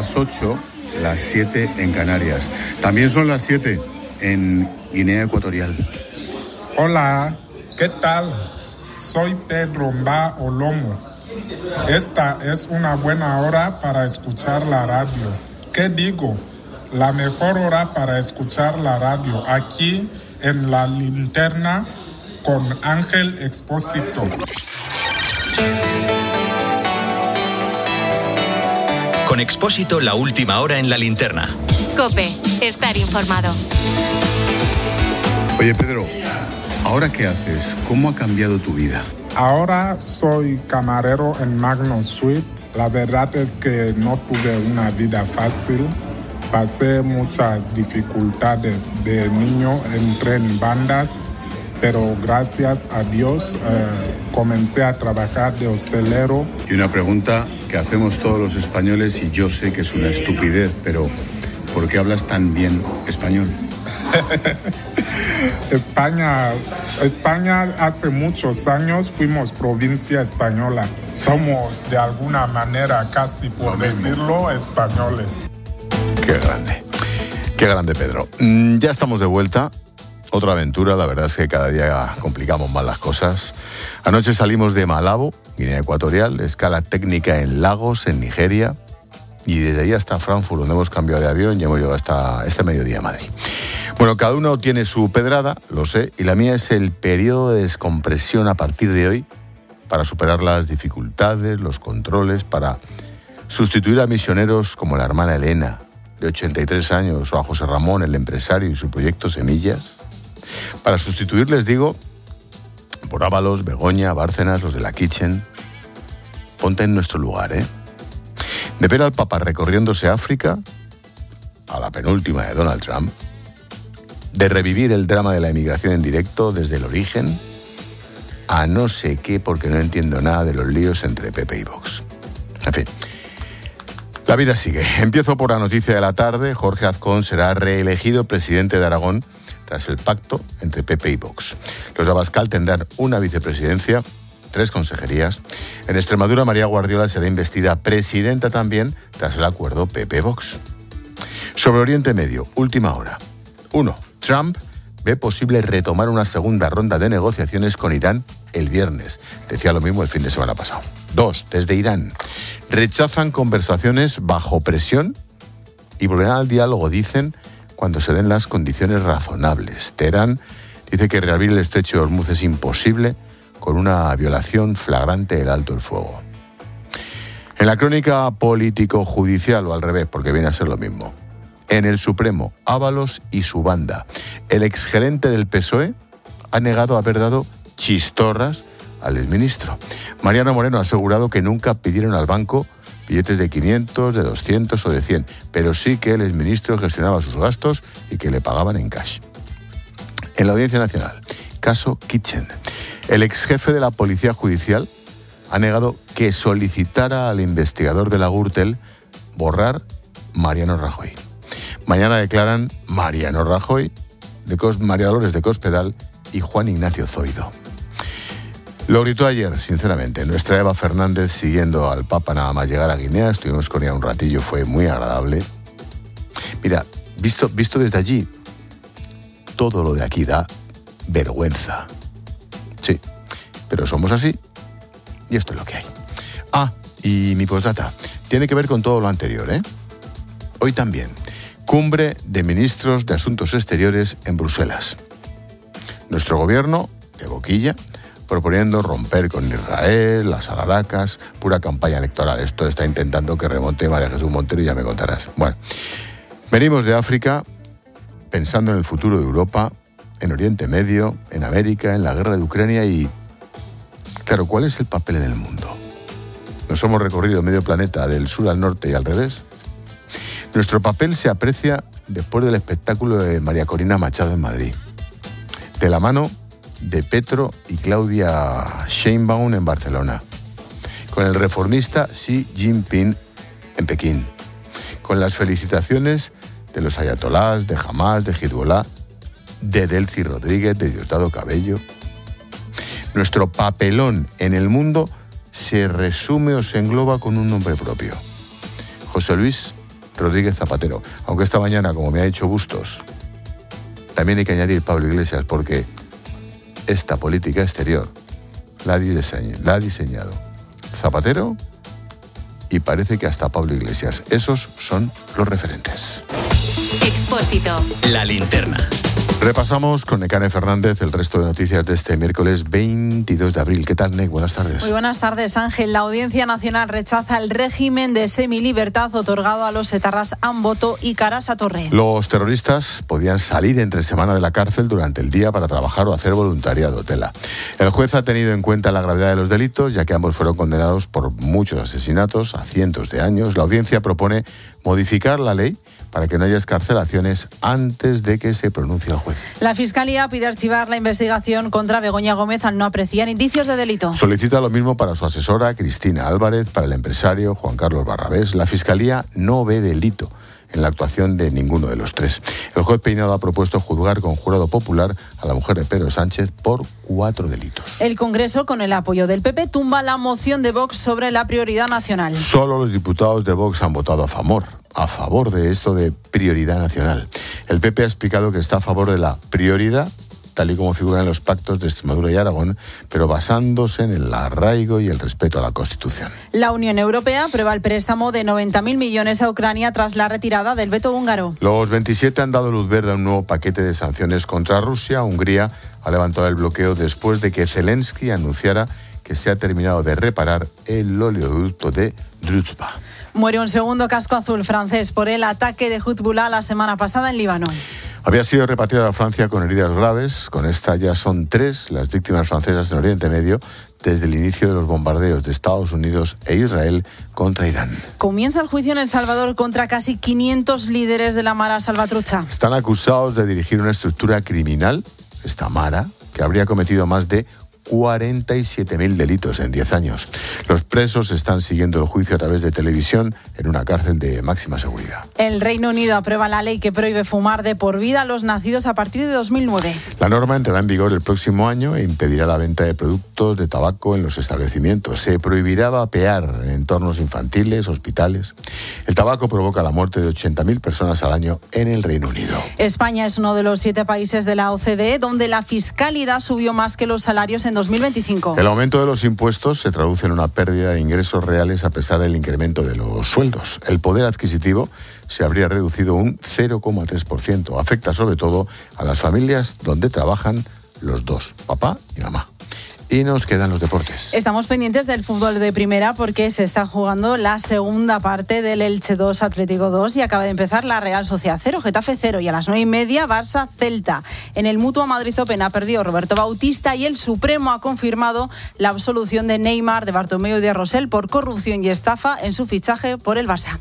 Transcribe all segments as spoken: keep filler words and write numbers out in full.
las ocho, las siete en Canarias. También son las siete en Guinea Ecuatorial. Hola, ¿qué tal? Soy Pedro Mba Olomo. Esta es una buena hora para escuchar la radio. ¿Qué digo? La mejor hora para escuchar la radio, aquí en La Linterna con Ángel Expósito. Con Expósito, la última hora en La Linterna. COPE, estar informado. Oye, Pedro, ¿ahora qué haces? ¿Cómo ha cambiado tu vida? Ahora soy camarero en Magno Suite. La verdad es que no tuve una vida fácil. Pasé muchas dificultades. De niño entré en bandas, pero gracias a Dios eh, comencé a trabajar de hostelero. Y una pregunta que hacemos todos los españoles, y yo sé que es una estupidez, pero ¿por qué hablas tan bien español? España, España hace muchos años fuimos provincia española. Somos de alguna manera, casi por decirlo, españoles. Qué grande, qué grande, Pedro. Mm, ya estamos de vuelta. Otra aventura, la verdad es que cada día complicamos más las cosas. Anoche salimos de Malabo, Guinea Ecuatorial, escala técnica en Lagos, en Nigeria, y desde ahí hasta Frankfurt, donde hemos cambiado de avión y hemos llegado hasta este mediodía a Madrid. Bueno, cada uno tiene su pedrada, lo sé, y la mía es el periodo de descompresión a partir de hoy para superar las dificultades, los controles, para sustituir a misioneros como la hermana Elena, de ochenta y tres años, o a José Ramón, el empresario, y su proyecto Semillas. Para sustituir, les digo, por Ábalos, Begoña, Bárcenas, los de la Kitchen. Ponte en nuestro lugar, ¿eh? De ver al Papa recorriéndose África, a la penúltima de Donald Trump, de revivir el drama de la emigración en directo desde el origen, a no sé qué, porque no entiendo nada de los líos entre P P y Vox. En fin, la vida sigue. Empiezo por la noticia de la tarde. Jorge Azcón será reelegido presidente de Aragón tras el pacto entre P P y Vox. Los de Abascal tendrán una vicepresidencia, tres consejerías. En Extremadura, María Guardiola será investida presidenta también tras el acuerdo P P-Vox. Sobre Oriente Medio, última hora. Uno, Trump ve posible retomar una segunda ronda de negociaciones con Irán el viernes. Decía lo mismo el fin de semana pasado. Dos, desde Irán, rechazan conversaciones bajo presión y volverán al diálogo, dicen, cuando se den las condiciones razonables. Teherán dice que reabrir el estrecho de Hormuz es imposible con una violación flagrante del alto el fuego. En la crónica político-judicial, o al revés, porque viene a ser lo mismo. En el Supremo, Ábalos y su banda. El exgerente del P S O E ha negado haber dado chistorras al exministro. Mariano Moreno ha asegurado que nunca pidieron al banco billetes de quinientos, de doscientos o de cien, pero sí que el exministro gestionaba sus gastos y que le pagaban en cash. En la Audiencia Nacional, caso Kitchen. El exjefe de la Policía Judicial ha negado que solicitara al investigador de la Gürtel borrar Mariano Rajoy. Mañana declaran Mariano Rajoy, de Cos, María Dolores de Cospedal y Juan Ignacio Zoido. Lo gritó ayer, sinceramente, nuestra Eva Fernández siguiendo al Papa nada más llegar a Guinea. Estuvimos con ella un ratillo, fue muy agradable. Mira, visto, visto desde allí, todo lo de aquí da vergüenza. Sí, pero somos así y esto es lo que hay. Ah, y mi postdata tiene que ver con todo lo anterior, ¿eh? Hoy también, cumbre de ministros de Asuntos Exteriores en Bruselas. Nuestro gobierno, de boquilla, proponiendo romper con Israel, las alaracas, pura campaña electoral. Esto está intentando que remonte María Jesús Montero y ya me contarás. Bueno, venimos de África pensando en el futuro de Europa, en Oriente Medio, en América, en la guerra de Ucrania y, claro, ¿cuál es el papel en el mundo? ¿Nos hemos recorrido medio planeta del sur al norte y al revés? Nuestro papel se aprecia después del espectáculo de María Corina Machado en Madrid, de la mano de Petro y Claudia Sheinbaum en Barcelona, con el reformista Xi Jinping en Pekín, con las felicitaciones de los ayatolás, de Hamas, de Hezbollah, de Delcy Rodríguez, de Diosdado Cabello. Nuestro papelón en el mundo se resume o se engloba con un nombre propio: José Luis Rodríguez Zapatero. Aunque esta mañana, como me ha dicho Bustos, también hay que añadir Pablo Iglesias, porque esta política exterior la ha diseñado, la ha diseñado Zapatero y parece que hasta Pablo Iglesias. Esos son los referentes. Expósito. La linterna. Repasamos con Nekane Fernández el resto de noticias de este miércoles veintidós de abril. ¿Qué tal, Nek? Buenas tardes. Muy buenas tardes, Ángel. La Audiencia Nacional rechaza el régimen de semilibertad otorgado a los etarras Amboto y Carasa Torre. Los terroristas podían salir entre semana de la cárcel durante el día para trabajar o hacer voluntariado, tela. El juez ha tenido en cuenta la gravedad de los delitos, ya que ambos fueron condenados por muchos asesinatos a cientos de años. La Audiencia propone modificar la ley para que no haya excarcelaciones antes de que se pronuncie el juez. La Fiscalía pide archivar la investigación contra Begoña Gómez al no apreciar indicios de delito. Solicita lo mismo para su asesora, Cristina Álvarez, para el empresario, Juan Carlos Barrabés. La Fiscalía no ve delito en la actuación de ninguno de los tres. El juez Peinado ha propuesto juzgar con jurado popular a la mujer de Pedro Sánchez por cuatro delitos. El Congreso, con el apoyo del P P, tumba la moción de Vox sobre la prioridad nacional. Solo los diputados de Vox han votado a favor. a favor de esto de prioridad nacional. El P P ha explicado que está a favor de la prioridad, tal y como figura en los pactos de Extremadura y Aragón, pero basándose en el arraigo y el respeto a la Constitución. La Unión Europea aprueba el préstamo de noventa mil millones a Ucrania tras la retirada del veto húngaro. Los veintisiete han dado luz verde a un nuevo paquete de sanciones contra Rusia. Hungría ha levantado el bloqueo después de que Zelensky anunciara que se ha terminado de reparar el oleoducto de Druzhba. Muere un segundo casco azul francés por el ataque de Hezbollah la semana pasada en Líbano. Había sido repatriado a Francia con heridas graves. Con esta ya son tres las víctimas francesas en Oriente Medio desde el inicio de los bombardeos de Estados Unidos e Israel contra Irán. Comienza el juicio en El Salvador contra casi quinientos líderes de la Mara Salvatrucha. Están acusados de dirigir una estructura criminal, esta Mara, que habría cometido más de cuarenta y siete mil delitos en diez años. Los presos están siguiendo el juicio a través de televisión en una cárcel de máxima seguridad. El Reino Unido aprueba la ley que prohíbe fumar de por vida a los nacidos a partir de dos mil nueve. La norma entrará en vigor el próximo año e impedirá la venta de productos de tabaco en los establecimientos. Se prohibirá vapear en entornos infantiles, hospitales. El tabaco provoca la muerte de ochenta mil personas al año en el Reino Unido. España es uno de los siete países de la O C D E donde la fiscalidad subió más que los salarios en dos mil veinticinco. El aumento de los impuestos se traduce en una pérdida de ingresos reales a pesar del incremento de los sueldos. El poder adquisitivo se habría reducido un cero coma tres por ciento. Afecta sobre todo a las familias donde trabajan los dos, papá y mamá. Y nos quedan los deportes. Estamos pendientes del fútbol de primera porque se está jugando la segunda parte del Elche dos, Atlético dos y acaba de empezar la Real Sociedad cero, Getafe cero y a las nueve y media Barça Celta. En el Mutua Madrid Open ha perdido Roberto Bautista y el Supremo ha confirmado la absolución de Neymar, de Bartomeu y de Rosell por corrupción y estafa en su fichaje por el Barça.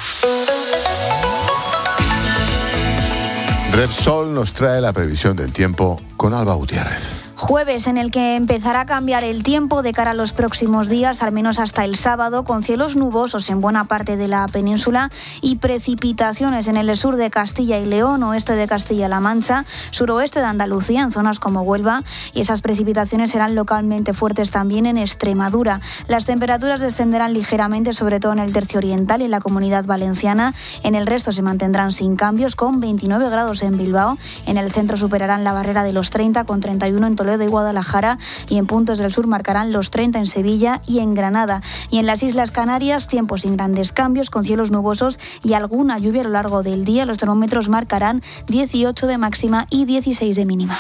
Repsol nos trae la previsión del tiempo con Alba Gutiérrez. Jueves en el que empezará a cambiar el tiempo de cara a los próximos días, al menos hasta el sábado, con cielos nubosos en buena parte de la península y precipitaciones en el sur de Castilla y León, oeste de Castilla-La Mancha, suroeste de Andalucía, en zonas como Huelva, y esas precipitaciones serán localmente fuertes también en Extremadura. Las temperaturas descenderán ligeramente, sobre todo en el tercio oriental y en la Comunidad Valenciana. En el resto se mantendrán sin cambios, con veintinueve grados en Bilbao. En el centro superarán la barrera de los treinta, con treinta y uno en Toledo de Guadalajara, y en puntos del sur marcarán los treinta en Sevilla y en Granada. Y en las Islas Canarias, tiempo sin grandes cambios, con cielos nubosos y alguna lluvia a lo largo del día. Los termómetros marcarán dieciocho de máxima y dieciséis de mínima.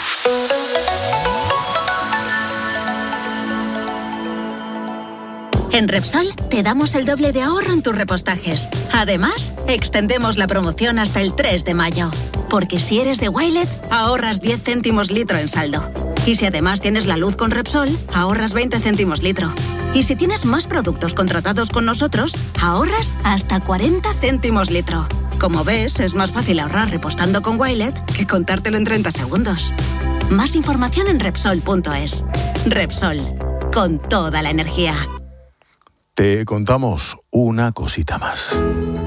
En Repsol te damos el doble de ahorro en tus repostajes. Además, extendemos la promoción hasta el tres de mayo. Porque si eres de Wilet, ahorras diez céntimos litro en saldo. Y si además tienes la luz con Repsol, ahorras veinte céntimos litro. Y si tienes más productos contratados con nosotros, ahorras hasta cuarenta céntimos litro. Como ves, es más fácil ahorrar repostando con Wilet que contártelo en treinta segundos. Más información en Repsol punto es. Repsol, con toda la energía. Te contamos una cosita más.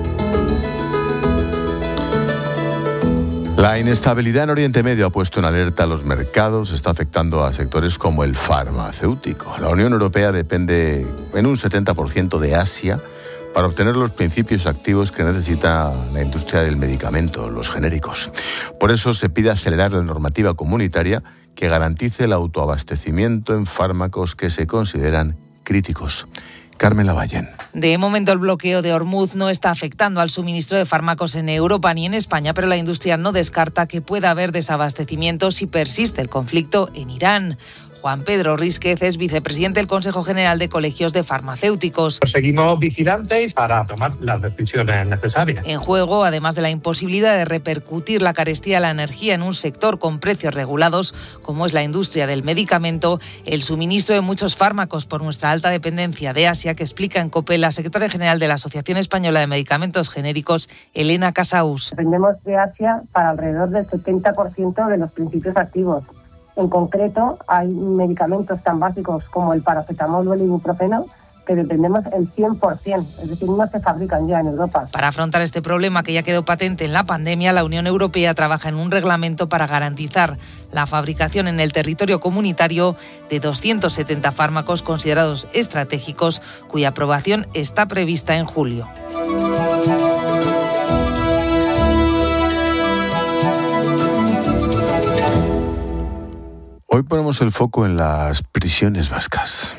La inestabilidad en Oriente Medio ha puesto en alerta a los mercados, está afectando a sectores como el farmacéutico. La Unión Europea depende en un setenta por ciento de Asia para obtener los principios activos que necesita la industria del medicamento, los genéricos. Por eso se pide acelerar la normativa comunitaria que garantice el autoabastecimiento en fármacos que se consideran críticos. Carmen Lavallén. De momento el bloqueo de Hormuz no está afectando al suministro de fármacos en Europa ni en España, pero la industria no descarta que pueda haber desabastecimiento si persiste el conflicto en Irán. Juan Pedro Rísquez es vicepresidente del Consejo General de Colegios de Farmacéuticos. Seguimos vigilantes para tomar las decisiones necesarias. En juego, además de la imposibilidad de repercutir la carestía de la energía en un sector con precios regulados, como es la industria del medicamento, el suministro de muchos fármacos por nuestra alta dependencia de Asia, que explica en COPE la secretaria general de la Asociación Española de Medicamentos Genéricos, Elena Casaús. Dependemos de Asia para alrededor del setenta por ciento de los principios activos. En concreto, hay medicamentos tan básicos como el paracetamol o el ibuprofeno que dependemos el cien por ciento, es decir, no se fabrican ya en Europa. Para afrontar este problema que ya quedó patente en la pandemia, la Unión Europea trabaja en un reglamento para garantizar la fabricación en el territorio comunitario de doscientos setenta fármacos considerados estratégicos, cuya aprobación está prevista en julio. Hoy ponemos el foco en las prisiones vascas.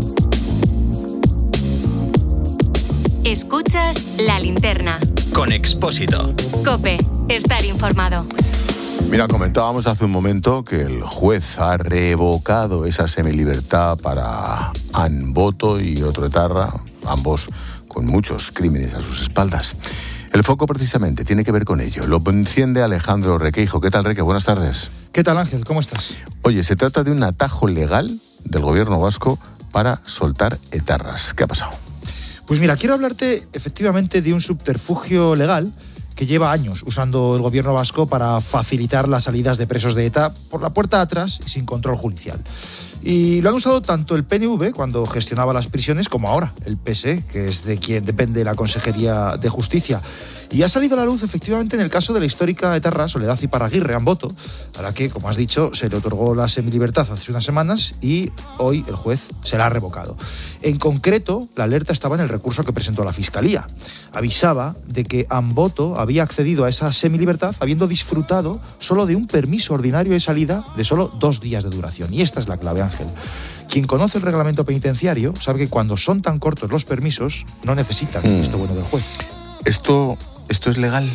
Escuchas La Linterna. Con Expósito. COPE. Estar informado. Mira, comentábamos hace un momento que el juez ha revocado esa semilibertad para Anboto y otro etarra, ambos con muchos crímenes a sus espaldas. El foco precisamente tiene que ver con ello. Lo enciende Alejandro Requeijo. ¿Qué tal, Reque? Buenas tardes. ¿Qué tal, Ángel? ¿Cómo estás? Oye, se trata de un atajo legal del gobierno vasco para soltar etarras. ¿Qué ha pasado? Pues mira, quiero hablarte efectivamente de un subterfugio legal que lleva años usando el gobierno vasco para facilitar las salidas de presos de ETA por la puerta de atrás y sin control judicial. Y lo han usado tanto el P N V cuando gestionaba las prisiones como ahora el P S E, que es de quien depende la Consejería de Justicia. Y ha salido a la luz efectivamente en el caso de la histórica etarra Soledad Iparraguirre Anboto, a la que, como has dicho, se le otorgó la semilibertad hace unas semanas y hoy el juez se la ha revocado. En concreto, la alerta estaba en el recurso que presentó la Fiscalía. Avisaba de que Anboto había accedido a esa semilibertad habiendo disfrutado solo de un permiso ordinario de salida de solo dos días de duración. Y esta es la clave, Ángel. Quien conoce el reglamento penitenciario sabe que cuando son tan cortos los permisos no necesitan el visto bueno del juez. Esto, esto es legal.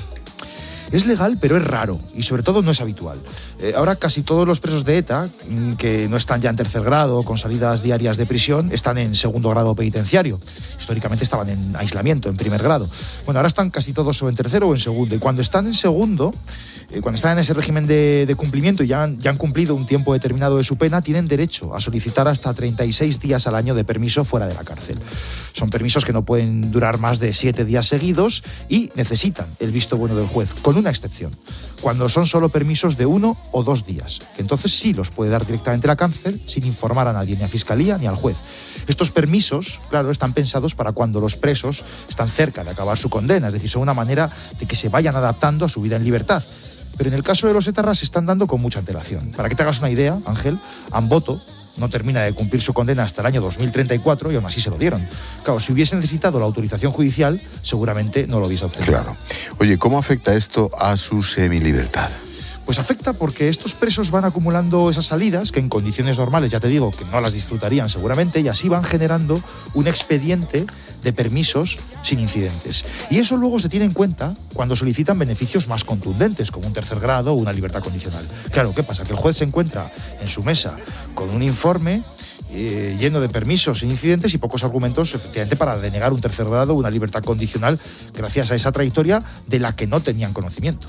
Es legal, pero es raro y sobre todo no es habitual. Eh, ahora casi todos los presos de ETA, que no están ya en tercer grado con salidas diarias de prisión, están en segundo grado penitenciario. Históricamente estaban en aislamiento, en primer grado. Bueno, ahora están casi todos o en tercero o en segundo. Y cuando están en segundo, eh, cuando están en ese régimen de, de cumplimiento y ya han, ya han cumplido un tiempo determinado de su pena, tienen derecho a solicitar hasta treinta y seis días al año de permiso fuera de la cárcel. Son permisos que no pueden durar más de siete días seguidos y necesitan el visto bueno del juez, con una excepción, cuando son solo permisos de uno o dos días, que entonces sí los puede dar directamente la cárcel sin informar a nadie, ni a Fiscalía ni al juez. Estos permisos, claro, están pensados para cuando los presos están cerca de acabar su condena, es decir, son una manera de que se vayan adaptando a su vida en libertad. Pero en el caso de los etarras se están dando con mucha antelación. Para que te hagas una idea, Ángel, Anboto no termina de cumplir su condena hasta el año dos mil treinta y cuatro y aún así se lo dieron. Claro, si hubiese necesitado la autorización judicial, seguramente no lo hubiese obtenido. Claro. Oye, ¿cómo afecta esto a su semilibertad? Pues afecta porque estos presos van acumulando esas salidas que en condiciones normales, ya te digo, que no las disfrutarían seguramente, y así van generando un expediente de permisos sin incidentes. Y eso luego se tiene en cuenta cuando solicitan beneficios más contundentes, como un tercer grado o una libertad condicional. Claro, ¿qué pasa? Que el juez se encuentra en su mesa con un informe eh, lleno de permisos sin incidentes y pocos argumentos, efectivamente, para denegar un tercer grado o una libertad condicional gracias a esa trayectoria de la que no tenían conocimiento.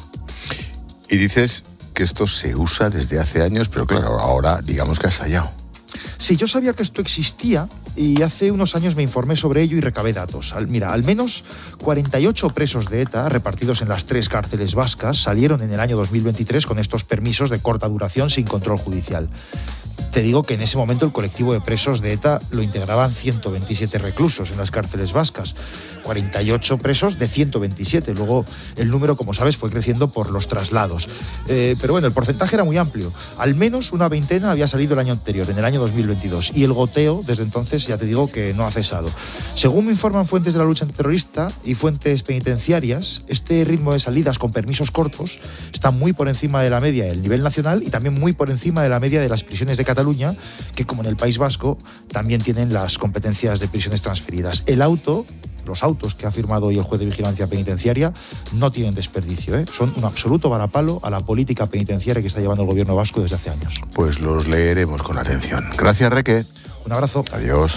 Y dices que esto se usa desde hace años, pero claro, ahora digamos que ha estallado. Sí, yo sabía que esto existía y hace unos años me informé sobre ello y recabé datos. Al, mira, al menos cuarenta y ocho presos de ETA, repartidos en las tres cárceles vascas, salieron en el año dos mil veintitrés con estos permisos de corta duración sin control judicial. Te digo que en ese momento el colectivo de presos de ETA lo integraban ciento veintisiete reclusos en las cárceles vascas, cuarenta y ocho presos de ciento veintisiete. Luego el número, como sabes, fue creciendo por los traslados. Eh, pero bueno, el porcentaje era muy amplio. Al menos una veintena había salido el año anterior, en el año dos mil veintidós. Y el goteo, desde entonces, ya te digo que no ha cesado. Según me informan fuentes de la lucha antiterrorista y fuentes penitenciarias, este ritmo de salidas con permisos cortos está muy por encima de la media del nivel nacional y también muy por encima de la media de las prisiones de Cataluña, que como en el País Vasco también tienen las competencias de prisiones transferidas. El auto, los autos que ha firmado hoy el juez de vigilancia penitenciaria no tienen desperdicio, ¿eh? Son un absoluto varapalo a la política penitenciaria que está llevando el gobierno vasco desde hace años. Pues los leeremos con atención. Gracias, Reque. Un abrazo. Adiós.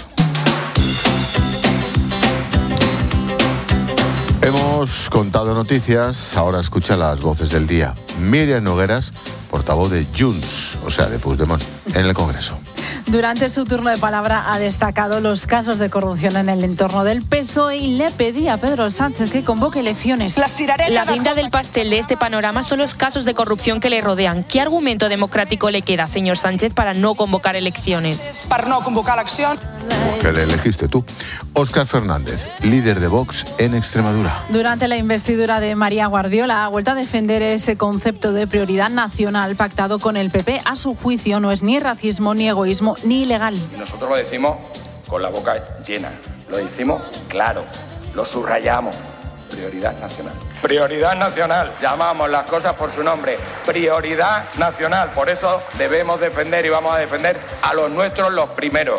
Hemos contado noticias, ahora escucha las voces del día. Míriam Nogueras, portavoz de Junts, o sea, de Puigdemont, en el Congreso. Durante su turno de palabra ha destacado los casos de corrupción en el entorno del P S O E y le pedía a Pedro Sánchez que convoque elecciones. La guinda del pastel de este panorama son los casos de corrupción que le rodean. ¿Qué argumento democrático le queda, señor Sánchez, para no convocar elecciones? Para no convocar elección. Que le elegiste tú. Óscar Fernández, líder de Vox en Extremadura. Durante la investidura de María Guardiola ha vuelto a defender ese concepto de prioridad nacional pactado con el P P. A su juicio no es ni racismo, ni egoísmo, ni ilegal. Y nosotros lo decimos con la boca llena, lo decimos claro, lo subrayamos. Prioridad nacional. Prioridad nacional. Llamamos las cosas por su nombre. Prioridad nacional. Por eso debemos defender y vamos a defender a los nuestros los primeros.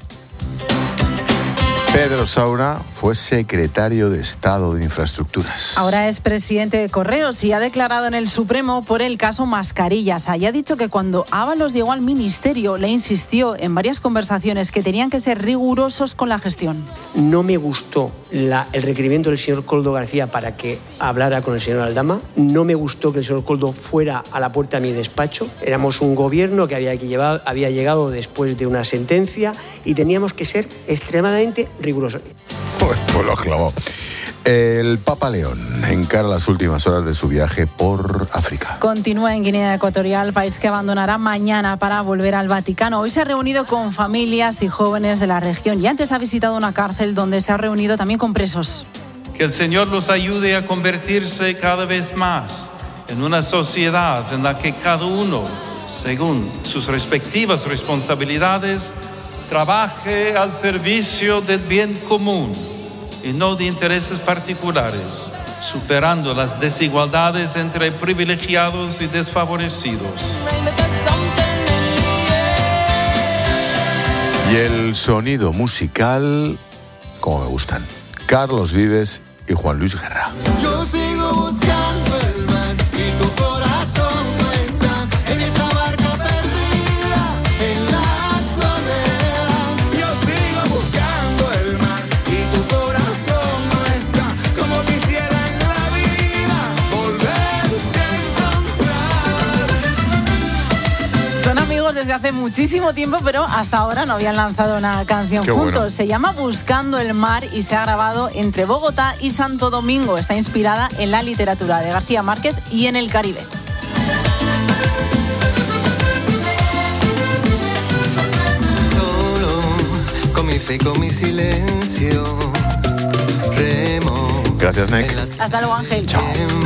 Pedro Saura fue secretario de Estado de Infraestructuras. Ahora es presidente de Correos y ha declarado en el Supremo por el caso Mascarillas. Ahí ha dicho que cuando Ábalos llegó al ministerio le insistió en varias conversaciones que tenían que ser rigurosos con la gestión. No me gustó la, el requerimiento del señor Koldo García para que hablara con el señor Aldama. No me gustó que el señor Koldo fuera a la puerta de mi despacho. Éramos un gobierno que había, que llevado, había llegado después de una sentencia y teníamos que ser extremadamente rigurosos. Pues, pues lo has clavado. El Papa León encara las últimas horas de su viaje por África. Continúa en Guinea Ecuatorial, país que abandonará mañana para volver al Vaticano. Hoy se ha reunido con familias y jóvenes de la región y antes ha visitado una cárcel donde se ha reunido también con presos. Que el Señor los ayude a convertirse cada vez más en una sociedad en la que cada uno, según sus respectivas responsabilidades, trabaje al servicio del bien común y no de intereses particulares, superando las desigualdades entre privilegiados y desfavorecidos. Y el sonido musical, como me gustan, Carlos Vives y Juan Luis Guerra. Yo sigo buscando el mar y tu corazón no está en esta barca perdida, en la soledad. Yo sigo buscando el mar y tu corazón no está como quisiera en la vida volverte a encontrar. Son amigos desde hace muchísimo tiempo, pero hasta ahora no habían lanzado una canción Qué juntos. bueno. Se llama Buscando el mar y se ha grabado entre Bogotá y Santo Domingo. Está inspirada en la literatura de García Márquez y en el Caribe. Solo con mi fe y con mi silencio remo. Gracias, Nick. Hasta luego, Ángel. Chao.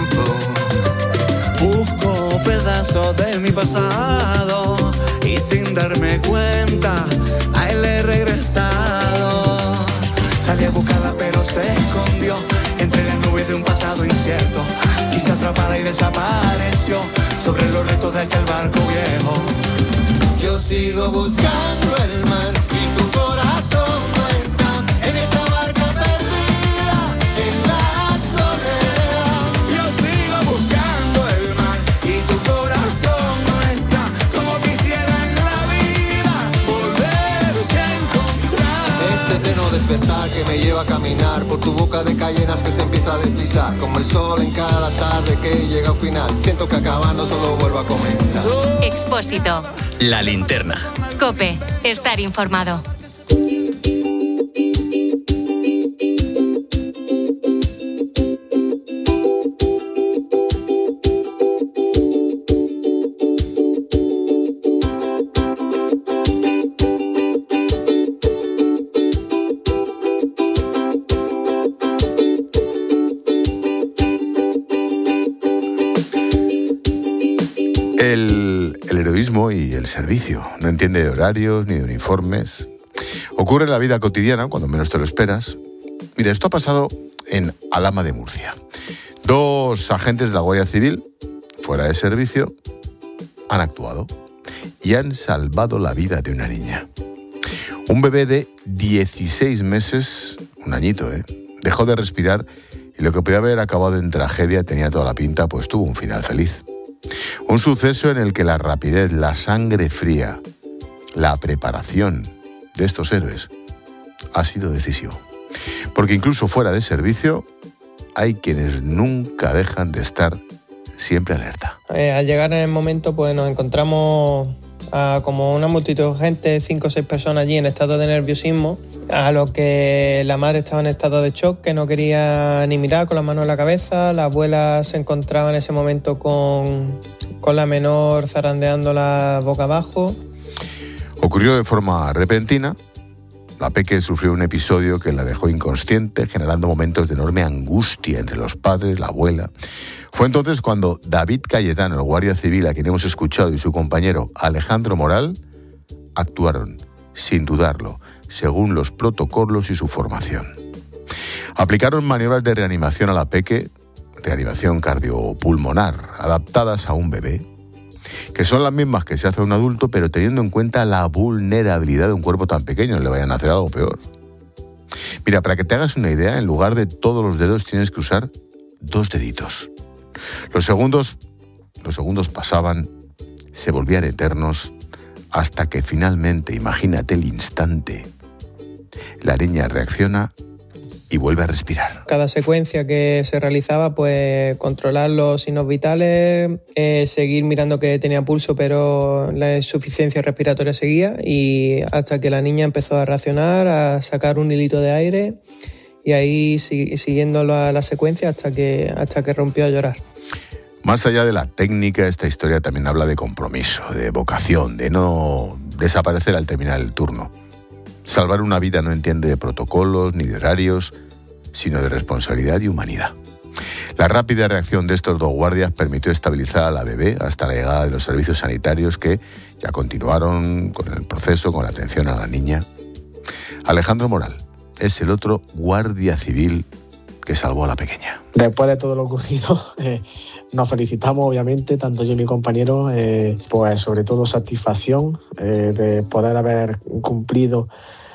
Busco pedazos de mi pasado y sin darme cuenta a él he regresado. Salí a buscarla pero se escondió entre las nubes de un pasado incierto. Quise atraparla y desapareció sobre los restos de aquel barco viejo. Yo sigo buscando el mar y tu corazón no está en esta barca perdida, en la soledad. Yo sigo buscando el mar y tu corazón no está como quisiera en la vida volverte a encontrar. Este eterno despertar que me lleva a caminar por tu boca de cayenas que se empieza a deslizar como el sol en cada tarde que llega al final. Siento que acabando solo vuelvo a comenzar. Expósito. La linterna. COPE. Estar informado. El, el heroísmo y el servicio. No entiende de horarios ni de uniformes. Ocurre en la vida cotidiana cuando menos te lo esperas. Mira, esto ha pasado en Alhama de Murcia. Dos agentes de la Guardia Civil, fuera de servicio, han actuado y han salvado la vida de una niña. Un bebé de dieciséis meses, un añito, ¿eh? Dejó de respirar y lo que podía haber acabado en tragedia tenía toda la pinta, pues tuvo un final feliz. Un suceso en el que la rapidez, la sangre fría, la preparación de estos héroes ha sido decisivo. Porque incluso fuera de servicio hay quienes nunca dejan de estar siempre alerta. Eh, al llegar en el momento, pues nos encontramos a como una multitud de gente, cinco o seis personas allí en estado de nerviosismo, a lo que la madre estaba en estado de shock, que no quería ni mirar, con las manos en la cabeza. La abuela se encontraba en ese momento con, con la menor zarandeándola boca abajo. Ocurrió de forma repentina. La peque sufrió un episodio que la dejó inconsciente, generando momentos de enorme angustia entre los padres, la abuela. Fue entonces cuando David Cayetano, el guardia civil a quien hemos escuchado, y su compañero Alejandro Moral actuaron, sin dudarlo, según los protocolos y su formación. Aplicaron maniobras de reanimación a la peque, reanimación cardiopulmonar, adaptadas a un bebé, que son las mismas que se hace a un adulto, pero teniendo en cuenta la vulnerabilidad de un cuerpo tan pequeño, le vayan a hacer algo peor. Mira, para que te hagas una idea, en lugar de todos los dedos tienes que usar dos deditos. Los segundos, los segundos pasaban, se volvían eternos, hasta que finalmente, imagínate el instante, la niña reacciona y vuelve a respirar. Cada secuencia que se realizaba, pues controlar los signos vitales, eh, seguir mirando que tenía pulso, pero la insuficiencia respiratoria seguía, y hasta que la niña empezó a reaccionar, a sacar un hilito de aire, y ahí si, siguiendo la, la secuencia hasta que, hasta que rompió a llorar. Más allá de la técnica, esta historia también habla de compromiso, de vocación, de no desaparecer al terminar el turno. Salvar una vida no entiende de protocolos ni de horarios, sino de responsabilidad y humanidad. La rápida reacción de estos dos guardias permitió estabilizar a la bebé hasta la llegada de los servicios sanitarios, que ya continuaron con el proceso, con la atención a la niña. Alejandro Moral es el otro guardia civil que salvó a la pequeña. Después de todo lo ocurrido, eh, nos felicitamos, obviamente, tanto yo y mi compañero, eh, pues sobre todo satisfacción eh, de poder haber cumplido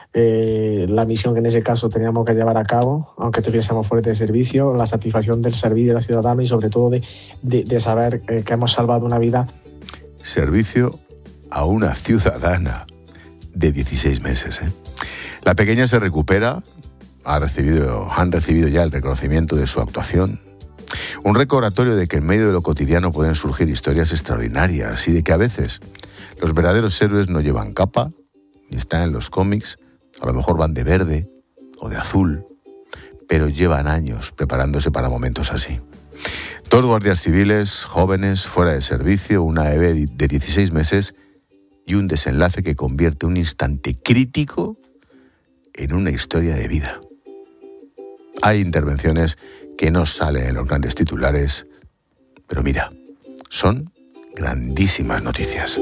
eh, la misión que en ese caso teníamos que llevar a cabo, aunque estuviésemos fuera de servicio, la satisfacción del servicio de la ciudadana y sobre todo de, de, de saber eh, que hemos salvado una vida. Servicio a una ciudadana de dieciséis meses. ¿eh? La pequeña se recupera. Ha recibido, han recibido ya el reconocimiento de su actuación. Un recordatorio de que en medio de lo cotidiano pueden surgir historias extraordinarias y de que a veces los verdaderos héroes no llevan capa, ni están en los cómics, a lo mejor van de verde o de azul, pero llevan años preparándose para momentos así. Dos guardias civiles, jóvenes, fuera de servicio, una bebé de dieciséis meses y un desenlace que convierte un instante crítico en una historia de vida. Hay intervenciones que no salen en los grandes titulares, pero mira, son grandísimas noticias.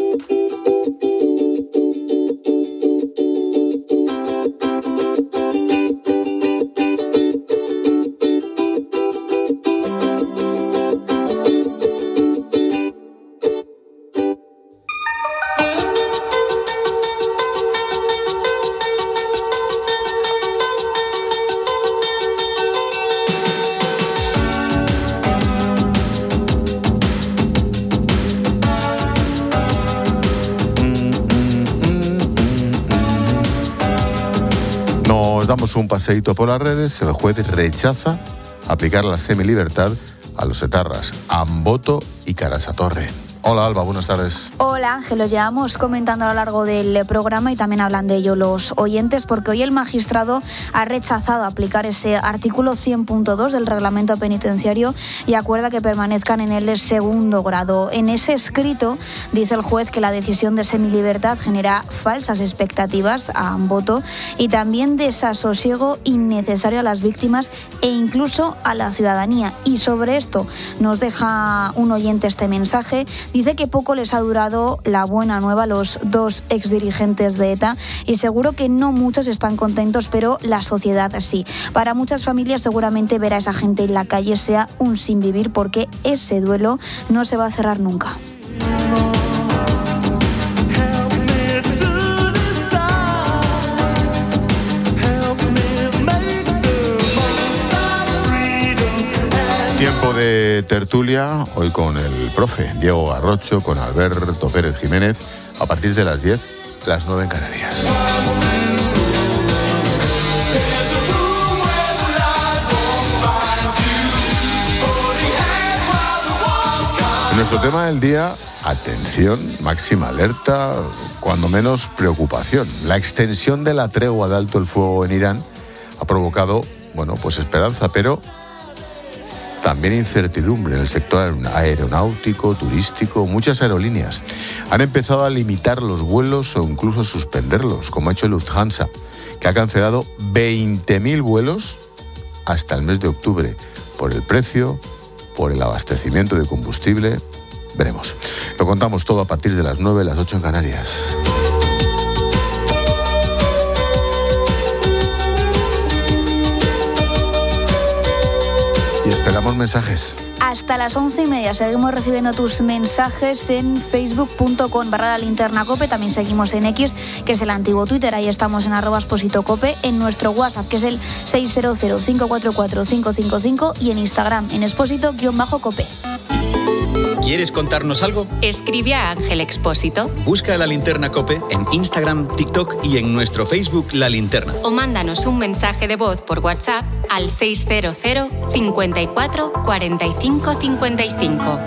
Damos un paseíto por las redes. El juez rechaza aplicar la semilibertad a los etarras Amboto y Carasatorre. Hola Alba, buenas tardes. Hola Ángel, lo llevamos comentando a lo largo del programa y también hablan de ello los oyentes, porque hoy el magistrado ha rechazado aplicar ese artículo cien punto dos del reglamento penitenciario y acuerda que permanezcan en el segundo grado. En ese escrito dice el juez que la decisión de semilibertad genera falsas expectativas a Amboto y también desasosiego innecesario a las víctimas e incluso a la ciudadanía. Y sobre esto nos deja un oyente este mensaje. Dice que poco les ha durado la buena nueva a los dos exdirigentes de ETA y seguro que no muchos están contentos, pero la sociedad sí. Para muchas familias seguramente ver a esa gente en la calle sea un sinvivir, porque ese duelo no se va a cerrar nunca. Tiempo de tertulia, hoy con el profe Diego Garrocho, con Alberto Pérez Jiménez, a partir de las diez, las nueve en Canarias. Nuestro tema del día, atención, máxima alerta, cuando menos preocupación. La extensión de la tregua de alto el fuego en Irán ha provocado, bueno, pues esperanza, pero también incertidumbre en el sector aeronáutico, turístico. Muchas aerolíneas han empezado a limitar los vuelos o incluso suspenderlos, como ha hecho Lufthansa, que ha cancelado veinte mil vuelos hasta el mes de octubre por el precio, por el abastecimiento de combustible. Veremos. Lo contamos todo a partir de las nueve, las ocho en Canarias. Y esperamos mensajes. Hasta las once y media seguimos recibiendo tus mensajes en facebook.com barra la linterna cope. También seguimos en X, que es el antiguo Twitter. Ahí estamos en arroba Expósito Cope. En nuestro WhatsApp, que es el seis cero cero, cinco cuatro cuatro, cinco cinco cinco. Y en Instagram, en Expósito-Cope. ¿Quieres contarnos algo? Escribe a Ángel Expósito. Busca La Linterna COPE en Instagram, TikTok y en nuestro Facebook La Linterna. O mándanos un mensaje de voz por WhatsApp al seis cero cero, cincuenta y cuatro, cuarenta y cinco, cincuenta y cinco.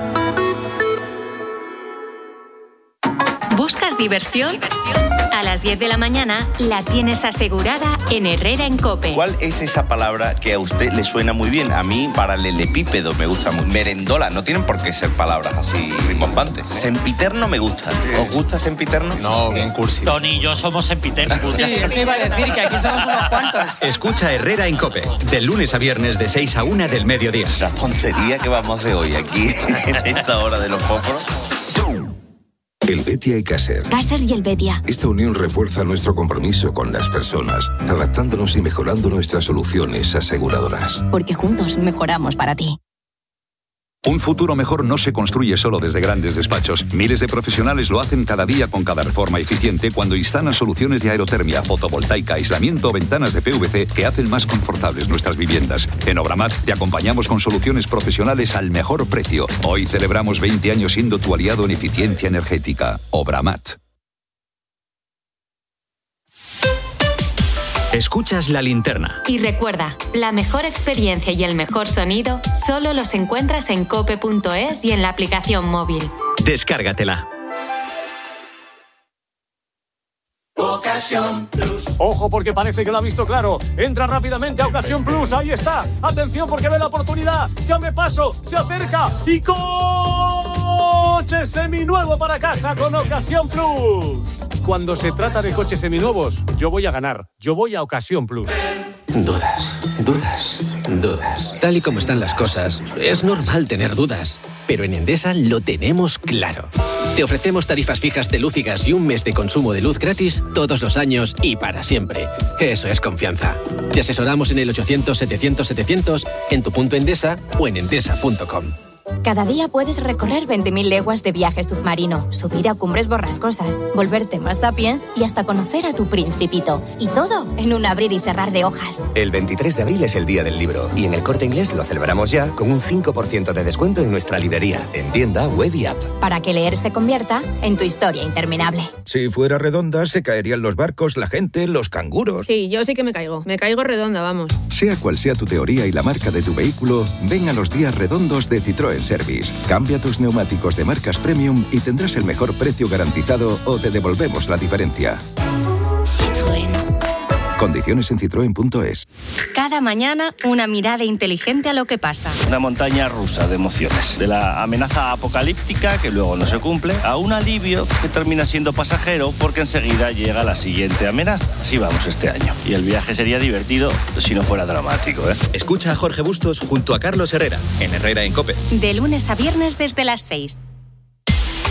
¿Buscas diversión? ¿Diversión? A las diez de la mañana la tienes asegurada en Herrera en COPE. ¿Cuál es esa palabra que a usted le suena muy bien? A mí, paralelepípedo me gusta muy. Merendola, no tienen por qué ser palabras así rimbombantes. Sempiterno me gusta. ¿Os gusta sempiterno? No, bien cursi. Tony y yo somos sempiternos. Sí, eso iba a decir, que aquí somos unos cuantos. Escucha Herrera en COPE, de lunes a viernes de seis a una del mediodía. La tontería que vamos de hoy aquí, en esta hora de los fósforos. El Betia y Caser. Caser y el Betia. Esta unión refuerza nuestro compromiso con las personas, adaptándonos y mejorando nuestras soluciones aseguradoras. Porque juntos mejoramos para ti. Un futuro mejor no se construye solo desde grandes despachos. Miles de profesionales lo hacen cada día con cada reforma eficiente cuando instalan soluciones de aerotermia, fotovoltaica, aislamiento o ventanas de P V C que hacen más confortables nuestras viviendas. En Obramat te acompañamos con soluciones profesionales al mejor precio. Hoy celebramos veinte años siendo tu aliado en eficiencia energética. Obramat. Escuchas La Linterna. Y recuerda, la mejor experiencia y el mejor sonido solo los encuentras en cope punto es y en la aplicación móvil. Descárgatela. Ocasión Plus. Ojo, porque parece que lo ha visto claro. Entra rápidamente a Ocasión Plus. Ahí está. Atención, porque ve la oportunidad. Se abre paso, se acerca y coche seminuevo para casa con Ocasión Plus. Cuando se trata de coches seminuevos, yo voy a ganar. Yo voy a Ocasión Plus. Dudas, dudas, dudas. Tal y como están las cosas, es normal tener dudas. Pero en Endesa lo tenemos claro. Te ofrecemos tarifas fijas de luz y gas y un mes de consumo de luz gratis todos los años y para siempre. Eso es confianza. Te asesoramos en el ochocientos, setecientos, setecientos, en tu punto Endesa o en endesa punto com. Cada día puedes recorrer veinte mil leguas de viaje submarino, subir a cumbres borrascosas, volverte más sapiens y hasta conocer a tu principito. Y todo en un abrir y cerrar de hojas. El veintitrés de abril es el Día del Libro y en El Corte Inglés lo celebramos ya con un cinco por ciento de descuento en nuestra librería, en tienda, web y app. Para que leer se convierta en tu historia interminable. Si fuera redonda, se caerían los barcos, la gente, los canguros. Sí, yo sí que me caigo. Me caigo redonda, vamos. Sea cual sea tu teoría y la marca de tu vehículo, ven a los días redondos de Citroën Service. Cambia tus neumáticos de marcas premium y tendrás el mejor precio garantizado o te devolvemos la diferencia. Citroën. Condiciones en citroen punto es. Cada mañana una mirada inteligente a lo que pasa. Una montaña rusa de emociones. De la amenaza apocalíptica que luego no se cumple a un alivio que termina siendo pasajero porque enseguida llega la siguiente amenaza. Así vamos este año. Y el viaje sería divertido si no fuera dramático, ¿eh? Escucha a Jorge Bustos junto a Carlos Herrera en Herrera en COPE. De lunes a viernes desde las seis.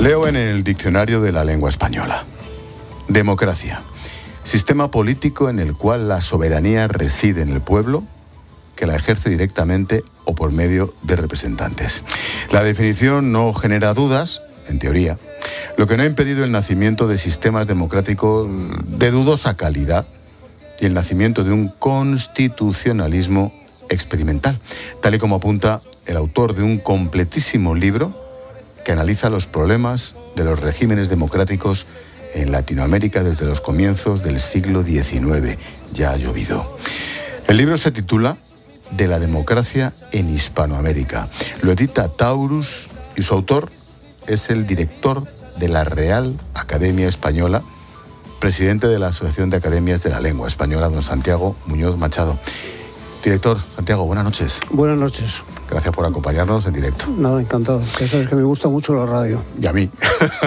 Leo en el diccionario de la lengua española. Democracia. Sistema político en el cual la soberanía reside en el pueblo, que la ejerce directamente o por medio de representantes. La definición no genera dudas, en teoría, lo que no ha impedido el nacimiento de sistemas democráticos de dudosa calidad y el nacimiento de un constitucionalismo experimental, tal y como apunta el autor de un completísimo libro que analiza los problemas de los regímenes democráticos en Latinoamérica desde los comienzos del siglo diecinueve. Ya ha llovido. El libro se titula De la democracia en Hispanoamérica. Lo edita Taurus y su autor es el director de la Real Academia Española, presidente de la Asociación de Academias de la Lengua Española, don Santiago Muñoz Machado. Director, Santiago, buenas noches. Buenas noches. Gracias por acompañarnos en directo. Nada, encantado. Ya sabes que me gusta mucho la radio. Y a mí.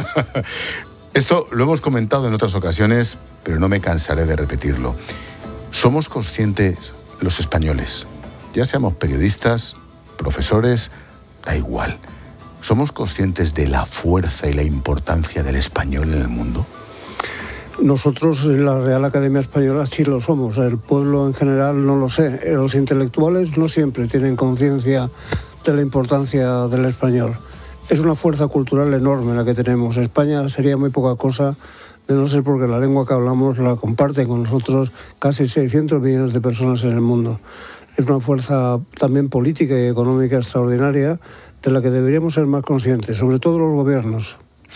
Esto lo hemos comentado en otras ocasiones, pero no me cansaré de repetirlo. Somos conscientes, los españoles, ya seamos periodistas, profesores, da igual. ¿Somos conscientes de la fuerza y la importancia del español en el mundo? Nosotros en la Real Academia Española sí lo somos. El pueblo en general no lo sé. Los intelectuales no siempre tienen conciencia de la importancia del español. Es una fuerza cultural enorme la que tenemos. España sería muy poca cosa de no ser porque la lengua que hablamos la comparten con nosotros casi seiscientos millones de personas en el mundo. Es una fuerza también política y económica extraordinaria de la que deberíamos ser más conscientes, sobre todo los gobiernos.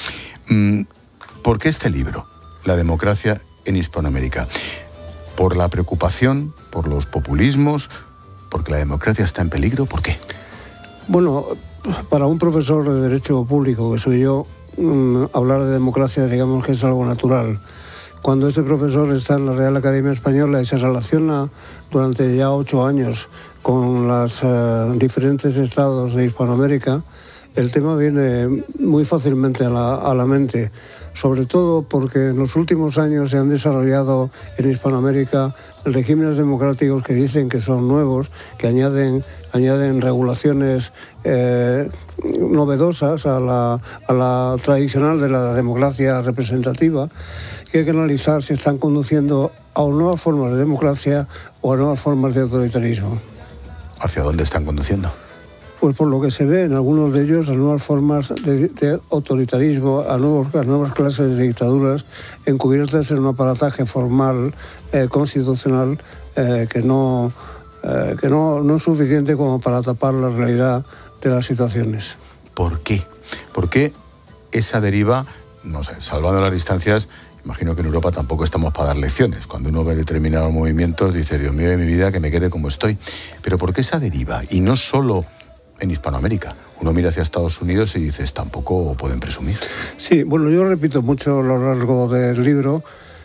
¿Por qué este libro, La democracia en Hispanoamérica? ¿Por la preocupación, por los populismos, porque la democracia está en peligro? ¿Por qué? Bueno, para un profesor de Derecho Público, que soy yo, hablar de democracia digamos que es algo natural. Cuando ese profesor está en la Real Academia Española y se relaciona durante ya ocho años con los uh, diferentes estados de Hispanoamérica, el tema viene muy fácilmente a la, a la mente, sobre todo porque en los últimos años se han desarrollado en Hispanoamérica regímenes democráticos que dicen que son nuevos, que añaden, añaden regulaciones eh, novedosas a la, a la tradicional de la democracia representativa, que hay que analizar si están conduciendo a nuevas formas de democracia o a nuevas formas de autoritarismo. ¿Hacia dónde están conduciendo? Pues por lo que se ve en algunos de ellos, a nuevas formas de, de autoritarismo, a, nuevos, a nuevas clases de dictaduras encubiertas en un aparataje formal, eh, constitucional, eh, que, no, eh, que no, no es suficiente como para tapar la realidad de las situaciones. ¿Por qué? ¿Por qué esa deriva, no sé, salvando las distancias? Imagino que en Europa tampoco estamos para dar lecciones. Cuando uno ve determinados movimientos, dice, Dios mío de mi vida, que me quede como estoy. Pero ¿por qué esa deriva? Y no solo en Hispanoamérica. Uno mira hacia Estados Unidos y dices, tampoco pueden presumir. Sí, bueno, yo repito mucho a lo largo del libro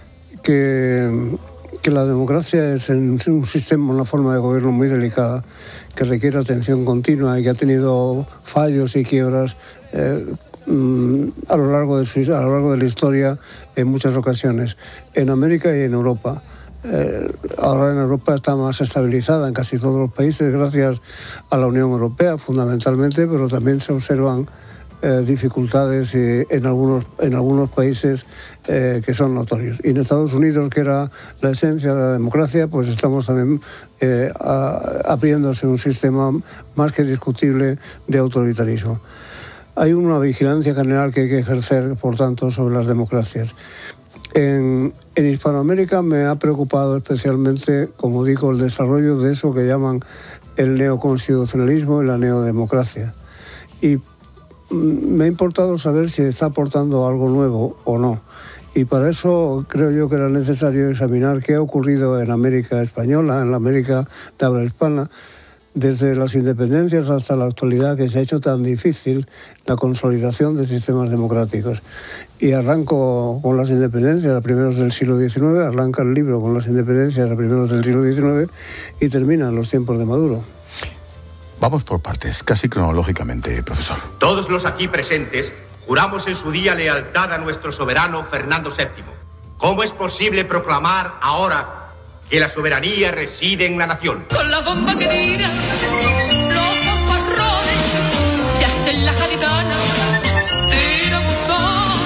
que, que la democracia es en un sistema, una forma de gobierno muy delicada, que requiere atención continua y que ha tenido fallos y quiebras eh, a lo largo de su, a lo largo de la historia en muchas ocasiones, en América y en Europa. Eh, ahora en Europa está más estabilizada en casi todos los países gracias a la Unión Europea fundamentalmente, pero también se observan eh, dificultades eh, en, algunos, en algunos países eh, que son notorios. Y en Estados Unidos, que era la esencia de la democracia, pues estamos también eh, a, abriéndose un sistema más que discutible de autoritarismo. Hay una vigilancia general que hay que ejercer, por tanto, sobre las democracias. En, en Hispanoamérica me ha preocupado especialmente, como digo, el desarrollo de eso que llaman el neoconstitucionalismo y la neodemocracia. Y me ha importado saber si está aportando algo nuevo o no. Y para eso creo yo que era necesario examinar qué ha ocurrido en América Española, en la América de habla hispana, desde las independencias hasta la actualidad, que se ha hecho tan difícil la consolidación de sistemas democráticos. Y arranco con las independencias a primeros del siglo diecinueve, arranca el libro con las independencias a primeros del siglo diecinueve y termina en los tiempos de Maduro. Vamos por partes, casi cronológicamente, profesor. Todos los aquí presentes juramos en su día lealtad a nuestro soberano Fernando séptimo. ¿Cómo es posible proclamar ahora que la soberanía reside en la nación? Con la bomba que tira, los zafarrones se hacen la gaditana, tira buzón.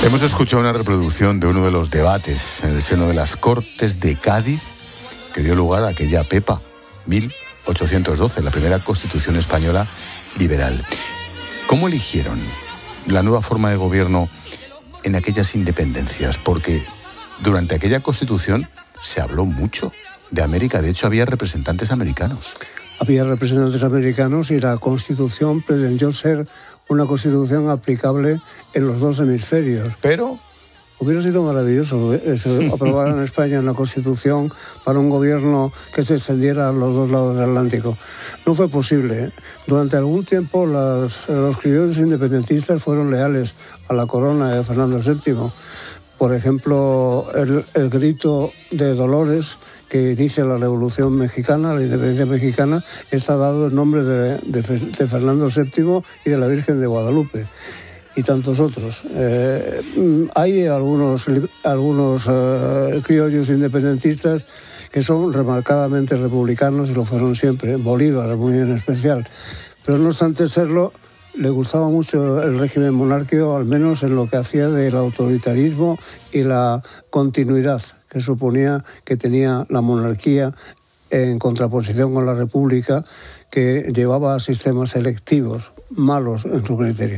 Hemos escuchado una reproducción de uno de los debates en el seno de las Cortes de Cádiz que dio lugar a aquella Pepa, mil ochocientos doce, la primera Constitución española liberal. ¿Cómo eligieron la nueva forma de gobierno en aquellas independencias? Porque durante aquella Constitución se habló mucho de América. De hecho, había representantes americanos. Había representantes americanos y la Constitución pretendió ser una Constitución aplicable en los dos hemisferios. Pero hubiera sido maravilloso eso, aprobar en España una Constitución para un gobierno que se extendiera a los dos lados del Atlántico. No fue posible. Durante algún tiempo las, los criollos independentistas fueron leales a la corona de Fernando séptimo. Por ejemplo, el, el grito de Dolores, que inicia la Revolución Mexicana, la independencia mexicana, está dado en nombre de, de, de Fernando séptimo y de la Virgen de Guadalupe, y tantos otros. Eh, hay algunos, algunos uh, criollos independentistas que son remarcadamente republicanos y lo fueron siempre, Bolívar muy en especial, pero no obstante serlo, le gustaba mucho el régimen monárquico, al menos en lo que hacía del autoritarismo y la continuidad que suponía que tenía la monarquía en contraposición con la república, que llevaba a sistemas electivos malos en su criterio.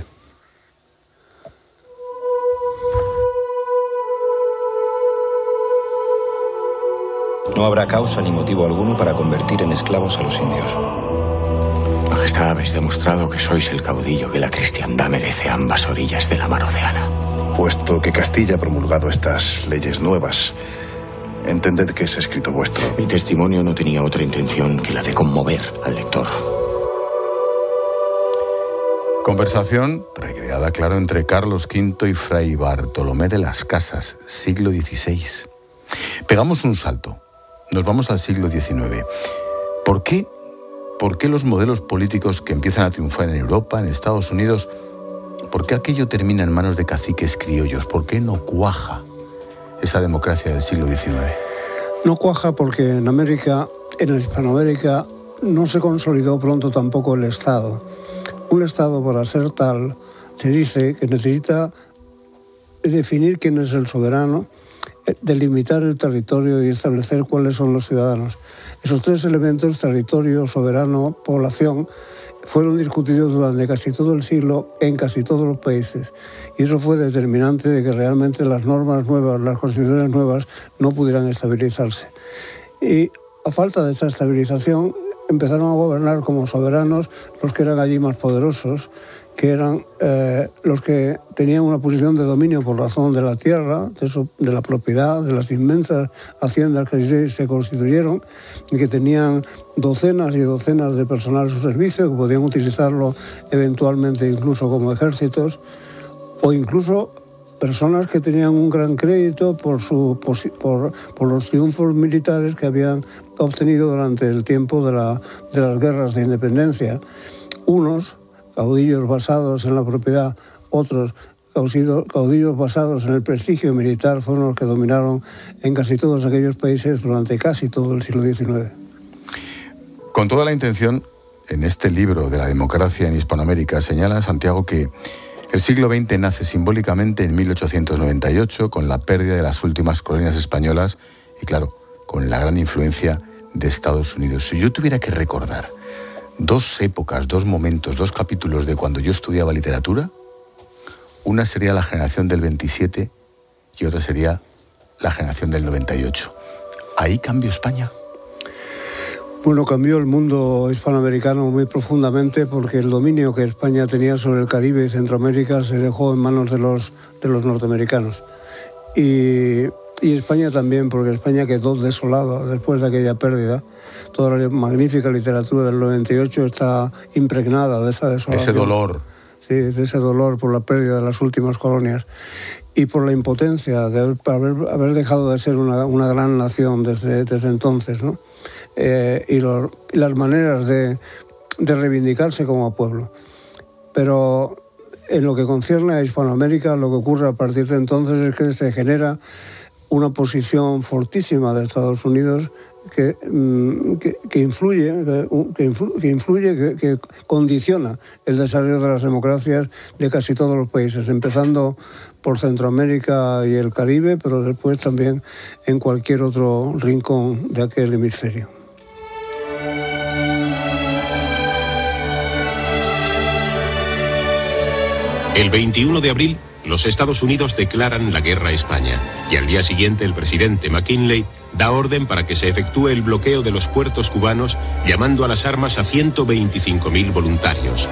No habrá causa ni motivo alguno para convertir en esclavos a los indios. Majestad, habéis demostrado que sois el caudillo que la cristiandad merece a ambas orillas de la mar Océana. Puesto que Castilla ha promulgado estas leyes nuevas, entended que es escrito vuestro. Mi testimonio no tenía otra intención que la de conmover al lector. Conversación recreada, claro, entre Carlos quinto y Fray Bartolomé de las Casas, siglo dieciséis. Pegamos un salto. Nos vamos al siglo diecinueve. ¿Por qué? ¿Por qué los modelos políticos que empiezan a triunfar en Europa, en Estados Unidos, por qué aquello termina en manos de caciques criollos? ¿Por qué no cuaja esa democracia del siglo diecinueve? No cuaja porque en América, en Hispanoamérica, no se consolidó pronto tampoco el Estado. Un Estado, para ser tal, se dice que necesita definir quién es el soberano, delimitar el territorio y establecer cuáles son los ciudadanos. Esos tres elementos, territorio, soberano, población, fueron discutidos durante casi todo el siglo en casi todos los países. Y eso fue determinante de que realmente las normas nuevas, las constituciones nuevas, no pudieran estabilizarse. Y a falta de esa estabilización, empezaron a gobernar como soberanos los que eran allí más poderosos, que eran eh, los que tenían una posición de dominio por razón de la tierra, de, su, de la propiedad, de las inmensas haciendas que se, se constituyeron, y que tenían docenas y docenas de personal a su servicio, que podían utilizarlo eventualmente incluso como ejércitos, o incluso personas que tenían un gran crédito por, su, por, por los triunfos militares que habían obtenido durante el tiempo de, la, de las guerras de independencia. Unos caudillos basados en la propiedad, otros caudillos basados en el prestigio militar, fueron los que dominaron en casi todos aquellos países durante casi todo el siglo diecinueve. Con toda la intención, en este libro de la democracia en Hispanoamérica, señala Santiago que el siglo veinte nace simbólicamente en mil ochocientos noventa y ocho, con la pérdida de las últimas colonias españolas y, claro, con la gran influencia de Estados Unidos. Si yo tuviera que recordar dos épocas, dos momentos, dos capítulos de cuando yo estudiaba literatura, una sería la generación del veintisiete y otra sería la generación del noventa y ocho. ¿Ahí cambió España? Bueno, cambió el mundo hispanoamericano muy profundamente porque el dominio que España tenía sobre el Caribe y Centroamérica se dejó en manos de los, de los norteamericanos. Y, y España también, porque España quedó desolada después de aquella pérdida. Toda la magnífica literatura del noventa y ocho está impregnada de esa desolación. Ese dolor. Sí, de ese dolor por la pérdida de las últimas colonias y por la impotencia de haber, haber dejado de ser una, una gran nación desde, desde entonces, ¿no? Eh, y, lo, y las maneras de, de reivindicarse como pueblo. Pero en lo que concierne a Hispanoamérica, lo que ocurre a partir de entonces es que se genera una posición fortísima de Estados Unidos que, que, que influye, que, influ, que, influye que, que condiciona el desarrollo de las democracias de casi todos los países, empezando por Centroamérica y el Caribe, pero después también en cualquier otro rincón de aquel hemisferio. El veintiuno de abril, los Estados Unidos declaran la guerra a España y al día siguiente el presidente McKinley da orden para que se efectúe el bloqueo de los puertos cubanos, llamando a las armas a ciento veinticinco mil voluntarios.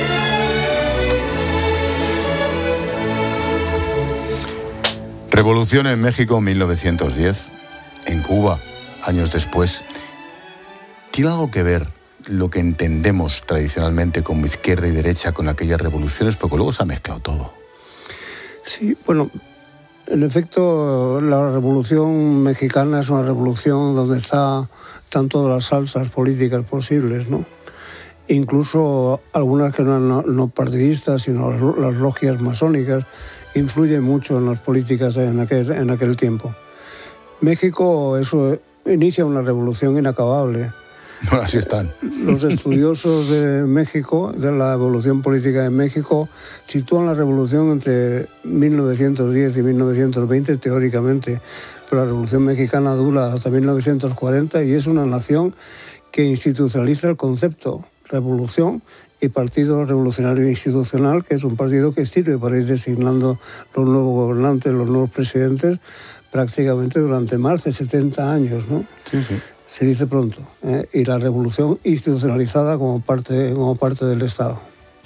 Revolución en México en mil novecientos diez, en Cuba, años después. ¿Tiene algo que ver lo que entendemos tradicionalmente como izquierda y derecha con aquellas revoluciones? Porque luego se ha mezclado todo. Sí, bueno, en efecto, la revolución mexicana es una revolución donde está, están todas las salsas políticas posibles, ¿no? Incluso algunas que no eran no partidistas, sino las, las logias masónicas, influyen mucho en las políticas en aquel, en aquel tiempo. México eso inicia una revolución inacabable. Bueno, así están. Los estudiosos de México, de la evolución política de México, sitúan la revolución entre mil novecientos diez y mil novecientos veinte, teóricamente, pero la revolución mexicana dura hasta mil novecientos cuarenta y es una nación que institucionaliza el concepto revolución y Partido Revolucionario Institucional, que es un partido que sirve para ir designando los nuevos gobernantes, los nuevos presidentes, prácticamente durante más de setenta años, ¿no? Sí, sí. Se dice pronto, ¿eh? Y la revolución institucionalizada como parte, como parte del Estado.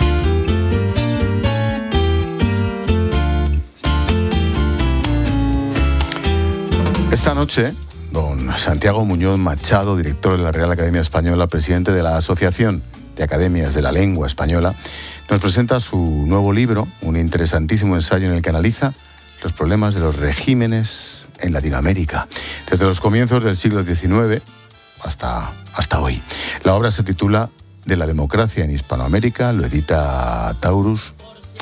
Esta noche, don Santiago Muñoz Machado, director de la Real Academia Española, presidente de la Asociación de Academias de la Lengua Española, nos presenta su nuevo libro, un interesantísimo ensayo en el que analiza los problemas de los regímenes en Latinoamérica, desde los comienzos del siglo diecinueve hasta, hasta hoy. La obra se titula De la democracia en Hispanoamérica, lo edita Taurus.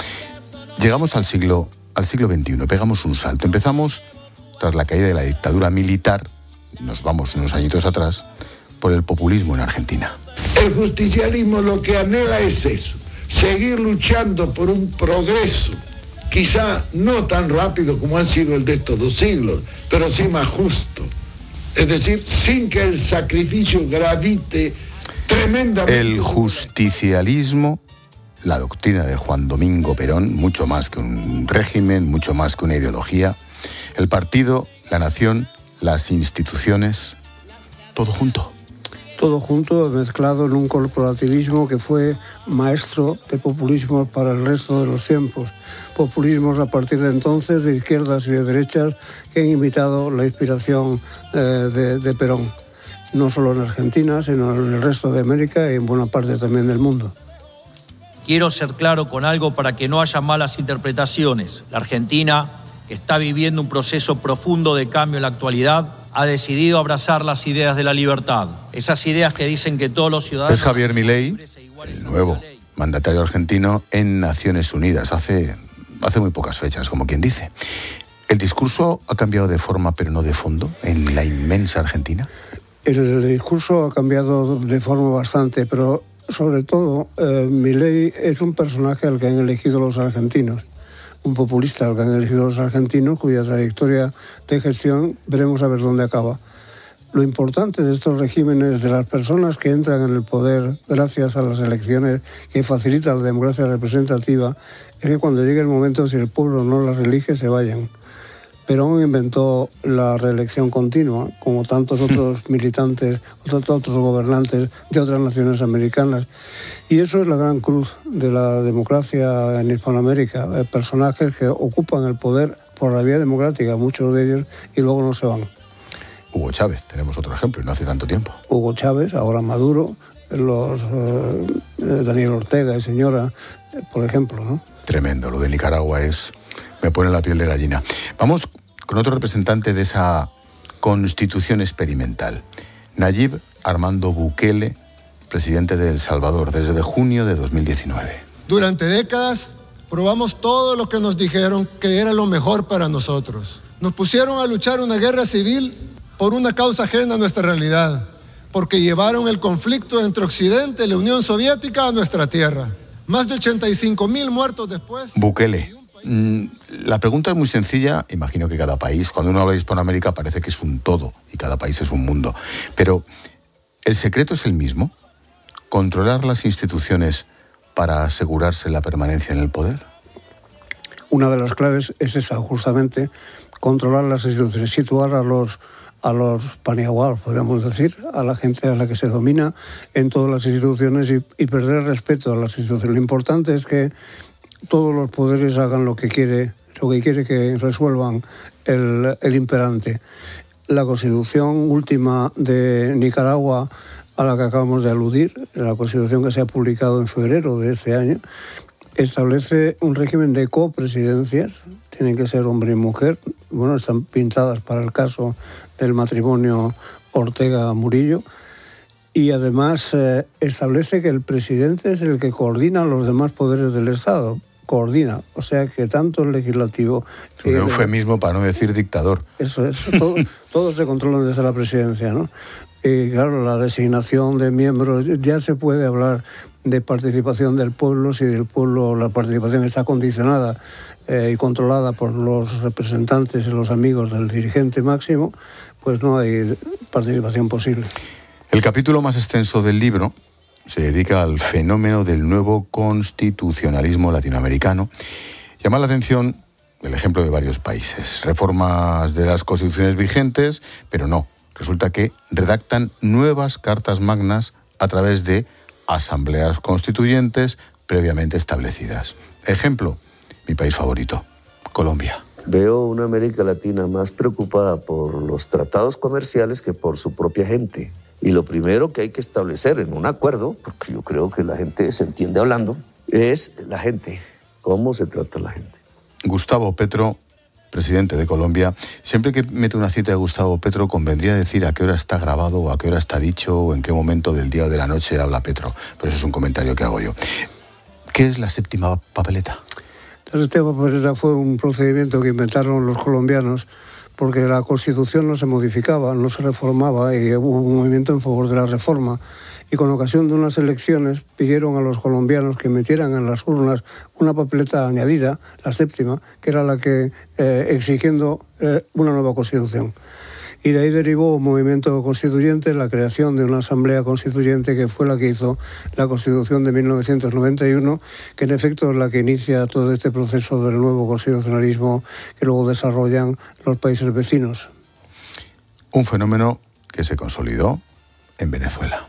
Llegamos al siglo, al siglo veintiuno, pegamos un salto. Empezamos tras la caída de la dictadura militar, nos vamos unos añitos atrás, por el populismo en Argentina. El justicialismo lo que anhela es eso, seguir luchando por un progreso, quizá no tan rápido como ha sido el de estos dos siglos, pero sí más justo. Es decir, sin que el sacrificio gravite tremendamente. El justicialismo, la doctrina de Juan Domingo Perón, mucho más que un régimen, mucho más que una ideología. El partido, la nación, las instituciones, todo junto. Todo junto, mezclado en un corporativismo que fue maestro de populismos para el resto de los tiempos. Populismos a partir de entonces de izquierdas y de derechas que han imitado la inspiración eh, de, de Perón. No solo en Argentina, sino en el resto de América y en buena parte también del mundo. Quiero ser claro con algo para que no haya malas interpretaciones. La Argentina, que está viviendo un proceso profundo de cambio en la actualidad, ha decidido abrazar las ideas de la libertad. Esas ideas que dicen que todos los ciudadanos... Es Javier Milei, el nuevo mandatario argentino en Naciones Unidas, hace, hace muy pocas fechas, como quien dice. ¿El discurso ha cambiado de forma pero no de fondo en la inmensa Argentina? El discurso ha cambiado de forma bastante, pero sobre todo eh, Milei es un personaje al que han elegido los argentinos. Un populista al que han elegido los argentinos, cuya trayectoria de gestión veremos a ver dónde acaba. Lo importante de estos regímenes, de las personas que entran en el poder gracias a las elecciones que facilita la democracia representativa, es que cuando llegue el momento, si el pueblo no las elige, se vayan. Perón inventó la reelección continua, como tantos otros militantes, otros, otros gobernantes de otras naciones americanas. Y eso es la gran cruz de la democracia en Hispanoamérica. Hay personajes que ocupan el poder por la vía democrática, muchos de ellos, y luego no se van. Hugo Chávez, tenemos otro ejemplo, y no hace tanto tiempo. Hugo Chávez, ahora Maduro, los eh, Daniel Ortega y señora, por ejemplo, ¿no? Tremendo, lo de Nicaragua es... me pone la piel de gallina. Vamos con otro representante de esa constitución experimental, Nayib Armando Bukele, presidente de El Salvador, desde junio de dos mil diecinueve. Durante décadas probamos todo lo que nos dijeron que era lo mejor para nosotros. Nos pusieron a luchar una guerra civil por una causa ajena a nuestra realidad, porque llevaron el conflicto entre Occidente y la Unión Soviética a nuestra tierra. Más de ochenta y cinco mil muertos después. Bukele, La pregunta es muy sencilla. Imagino que cada país, cuando uno habla de Hispanoamérica, parece que es un todo y cada país es un mundo. Pero, ¿el secreto es el mismo? ¿Controlar las instituciones para asegurarse la permanencia en el poder? Una de las claves es esa, justamente, controlar las instituciones, situar a los, a los paniaguados, podríamos decir, a la gente a la que se domina en todas las instituciones y, y perder respeto a las instituciones. Lo importante es que todos los poderes hagan lo que quiere, lo que quiere que resuelvan el, el imperante. La Constitución última de Nicaragua, a la que acabamos de aludir, la Constitución que se ha publicado en febrero de este año, establece un régimen de copresidencias. Tienen que ser hombre y mujer. Bueno, están pintadas para el caso del matrimonio Ortega-Murillo. Y además eh, establece que el presidente es el que coordina los demás poderes del Estado. Coordina, o sea que tanto el legislativo... Un eufemismo para no decir dictador. Eso es, todo, todo se controla desde la presidencia, ¿no? Y claro, la designación de miembros, ya se puede hablar de participación del pueblo si el pueblo, la participación está condicionada eh, y controlada por los representantes y los amigos del dirigente máximo, pues no hay participación posible. El capítulo más extenso del libro se dedica al fenómeno del nuevo constitucionalismo latinoamericano. Llama la atención el ejemplo de varios países. Reformas de las constituciones vigentes, pero no. Resulta que redactan nuevas cartas magnas a través de asambleas constituyentes previamente establecidas. Ejemplo, mi país favorito, Colombia. Veo una América Latina más preocupada por los tratados comerciales que por su propia gente. Y lo primero que hay que establecer en un acuerdo, porque yo creo que la gente se entiende hablando, es la gente, cómo se trata la gente. Gustavo Petro, presidente de Colombia. Siempre que mete una cita de Gustavo Petro, convendría decir a qué hora está grabado o a qué hora está dicho o en qué momento del día o de la noche habla Petro. Pero eso es un comentario que hago yo. ¿Qué es la séptima papeleta? La séptima papeleta fue un procedimiento que inventaron los colombianos porque la Constitución no se modificaba, no se reformaba y hubo un movimiento en favor de la reforma. Y con ocasión de unas elecciones pidieron a los colombianos que metieran en las urnas una papeleta añadida, la séptima, que era la que eh, exigiendo eh, una nueva Constitución. Y de ahí derivó un movimiento constituyente, la creación de una asamblea constituyente que fue la que hizo la Constitución de mil novecientos noventa y uno, que en efecto es la que inicia todo este proceso del nuevo constitucionalismo que luego desarrollan los países vecinos. Un fenómeno que se consolidó en Venezuela.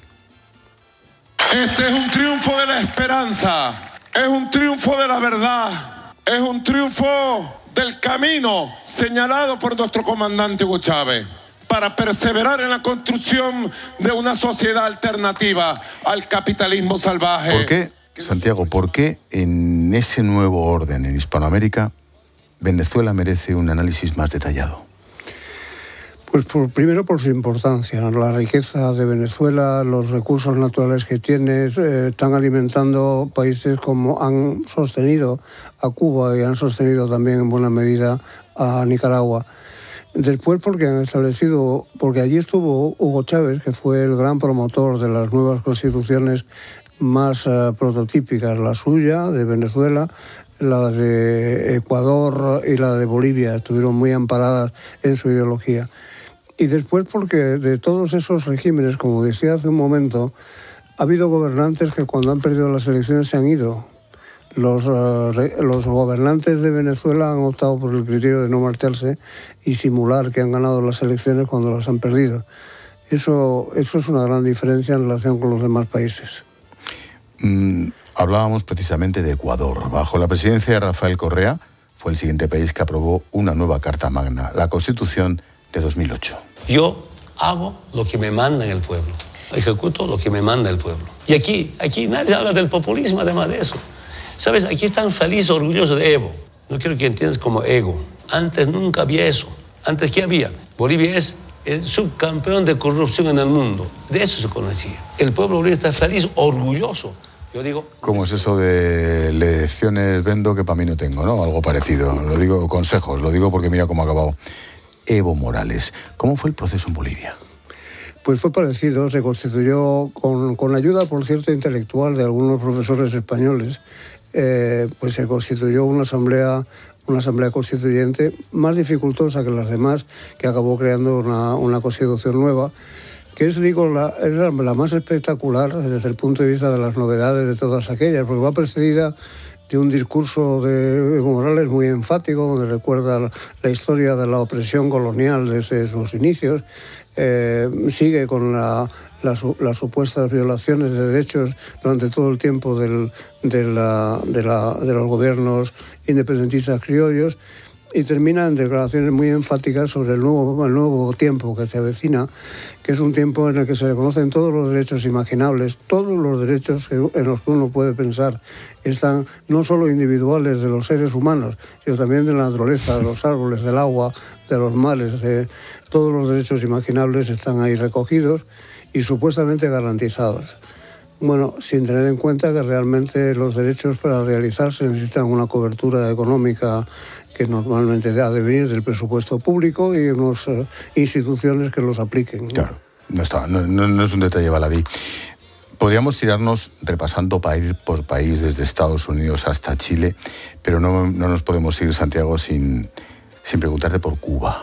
Este es un triunfo de la esperanza, es un triunfo de la verdad, es un triunfo del camino señalado por nuestro comandante Hugo Chávez para perseverar en la construcción de una sociedad alternativa al capitalismo salvaje. ¿Por qué, Santiago, por qué en ese nuevo orden en Hispanoamérica Venezuela merece un análisis más detallado? Pues por, primero por su importancia, ¿no? La riqueza de Venezuela, los recursos naturales que tiene, eh, están alimentando países como han sostenido a Cuba y han sostenido también en buena medida a Nicaragua. Después porque han establecido, porque allí estuvo Hugo Chávez, que fue el gran promotor de las nuevas constituciones más uh, prototípicas, la suya de Venezuela, la de Ecuador y la de Bolivia, estuvieron muy amparadas en su ideología. Y después porque de todos esos regímenes, como decía hace un momento, ha habido gobernantes que cuando han perdido las elecciones se han ido. Los, uh, los gobernantes de Venezuela han optado por el criterio de no marcharse y simular que han ganado las elecciones cuando las han perdido. Eso, eso es una gran diferencia en relación con los demás países. Mm, hablábamos precisamente de Ecuador. Bajo la presidencia de Rafael Correa fue el siguiente país que aprobó una nueva Carta Magna, la Constitución de dos mil ocho. Yo hago lo que me manda el pueblo, ejecuto lo que me manda el pueblo. Y aquí, aquí nadie habla del populismo además de eso. ¿Sabes? Aquí están felices, orgullosos de Evo. No quiero que entiendas como ego. Antes nunca había eso. Antes, ¿qué había? Bolivia es el subcampeón de corrupción en el mundo. De eso se conocía. El pueblo boliviano está feliz, orgulloso. Yo digo... ¿Cómo es eso de lecciones vendo que para mí no tengo, no? Algo parecido. Lo digo, consejos. Lo digo porque mira cómo ha acabado Evo Morales. ¿Cómo fue el proceso en Bolivia? Pues fue parecido. Se constituyó con, con ayuda, por cierto, intelectual de algunos profesores españoles. eh, pues se constituyó una asamblea, una asamblea constituyente más dificultosa que las demás, que acabó creando una, una constitución nueva, que es, digo, la, es la, la más espectacular desde el punto de vista de las novedades de todas aquellas, porque va precedida de un discurso de Evo Morales muy enfático, donde recuerda la, la historia de la opresión colonial desde sus inicios, eh, sigue con la, la, las supuestas violaciones de derechos durante todo el tiempo del, de, la, de, la, de los gobiernos independentistas criollos, y termina en declaraciones muy enfáticas sobre el nuevo, el nuevo tiempo que se avecina, que es un tiempo en el que se reconocen todos los derechos imaginables, todos los derechos en los que uno puede pensar, están no solo individuales de los seres humanos, sino también de la naturaleza, de los árboles, del agua, de los mares, de todos los derechos imaginables están ahí recogidos y supuestamente garantizados. Bueno, sin tener en cuenta que realmente los derechos para realizarse necesitan una cobertura económica que normalmente ha de venir del presupuesto público y unas uh, instituciones que los apliquen. Claro, no, está, no, no, no es un detalle baladí. Podríamos tirarnos repasando país por país, desde Estados Unidos hasta Chile, pero no, no nos podemos ir, Santiago, sin, sin preguntarte por Cuba.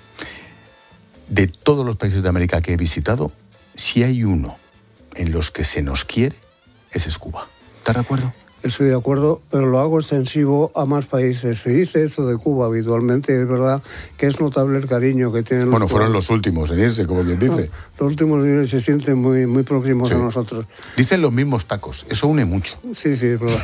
De todos los países de América que he visitado, si hay uno en los que se nos quiere, ese es Cuba. ¿Estás de acuerdo? Estoy de acuerdo, pero lo hago extensivo a más países. Se dice esto de Cuba habitualmente, es verdad que es notable el cariño que tienen los Bueno, fueron cubanos. Los últimos en irse, como quien dice. No, los últimos se sienten muy, muy próximos sí. a nosotros. Dicen los mismos tacos, eso une mucho. Sí, sí, es verdad.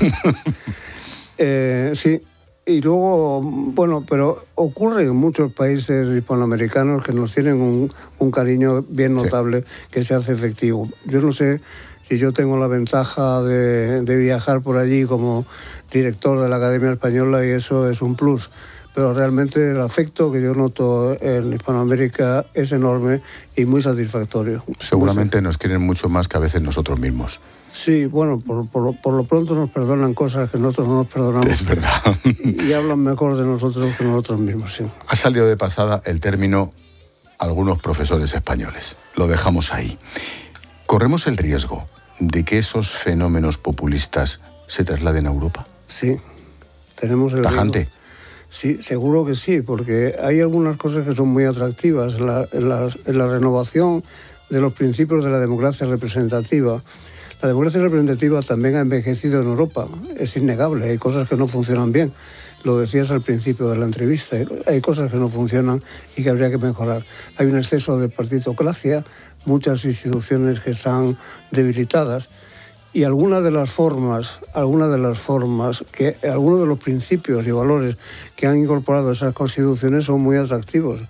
eh, sí, y luego, bueno, pero ocurre en muchos países hispanoamericanos que nos tienen un, un cariño bien notable sí. que se hace efectivo. Yo no sé si yo tengo la ventaja de, de viajar por allí como director de la Academia Española y eso es un plus, pero realmente el afecto que yo noto en Hispanoamérica es enorme y muy satisfactorio. Seguramente muy nos quieren mucho más que a veces nosotros mismos. Sí, bueno, por, por, por lo pronto nos perdonan cosas que nosotros no nos perdonamos. Es verdad. Y, y hablan mejor de nosotros que nosotros mismos, sí. Ha salido de pasada el término algunos profesores españoles. Lo dejamos ahí. Corremos el riesgo de que esos fenómenos populistas se trasladen a Europa. Sí, tenemos el tajante. Riesgo. Sí, seguro que sí, porque hay algunas cosas que son muy atractivas. En la, en la, en la renovación de los principios de la democracia representativa. La democracia representativa también ha envejecido en Europa, es innegable, hay cosas que no funcionan bien. Lo decías al principio de la entrevista, hay cosas que no funcionan y que habría que mejorar. Hay un exceso de partitocracia, muchas instituciones que están debilitadas y algunas de las formas, algunas de las formas, que algunos de los principios y valores que han incorporado esas constituciones son muy atractivos.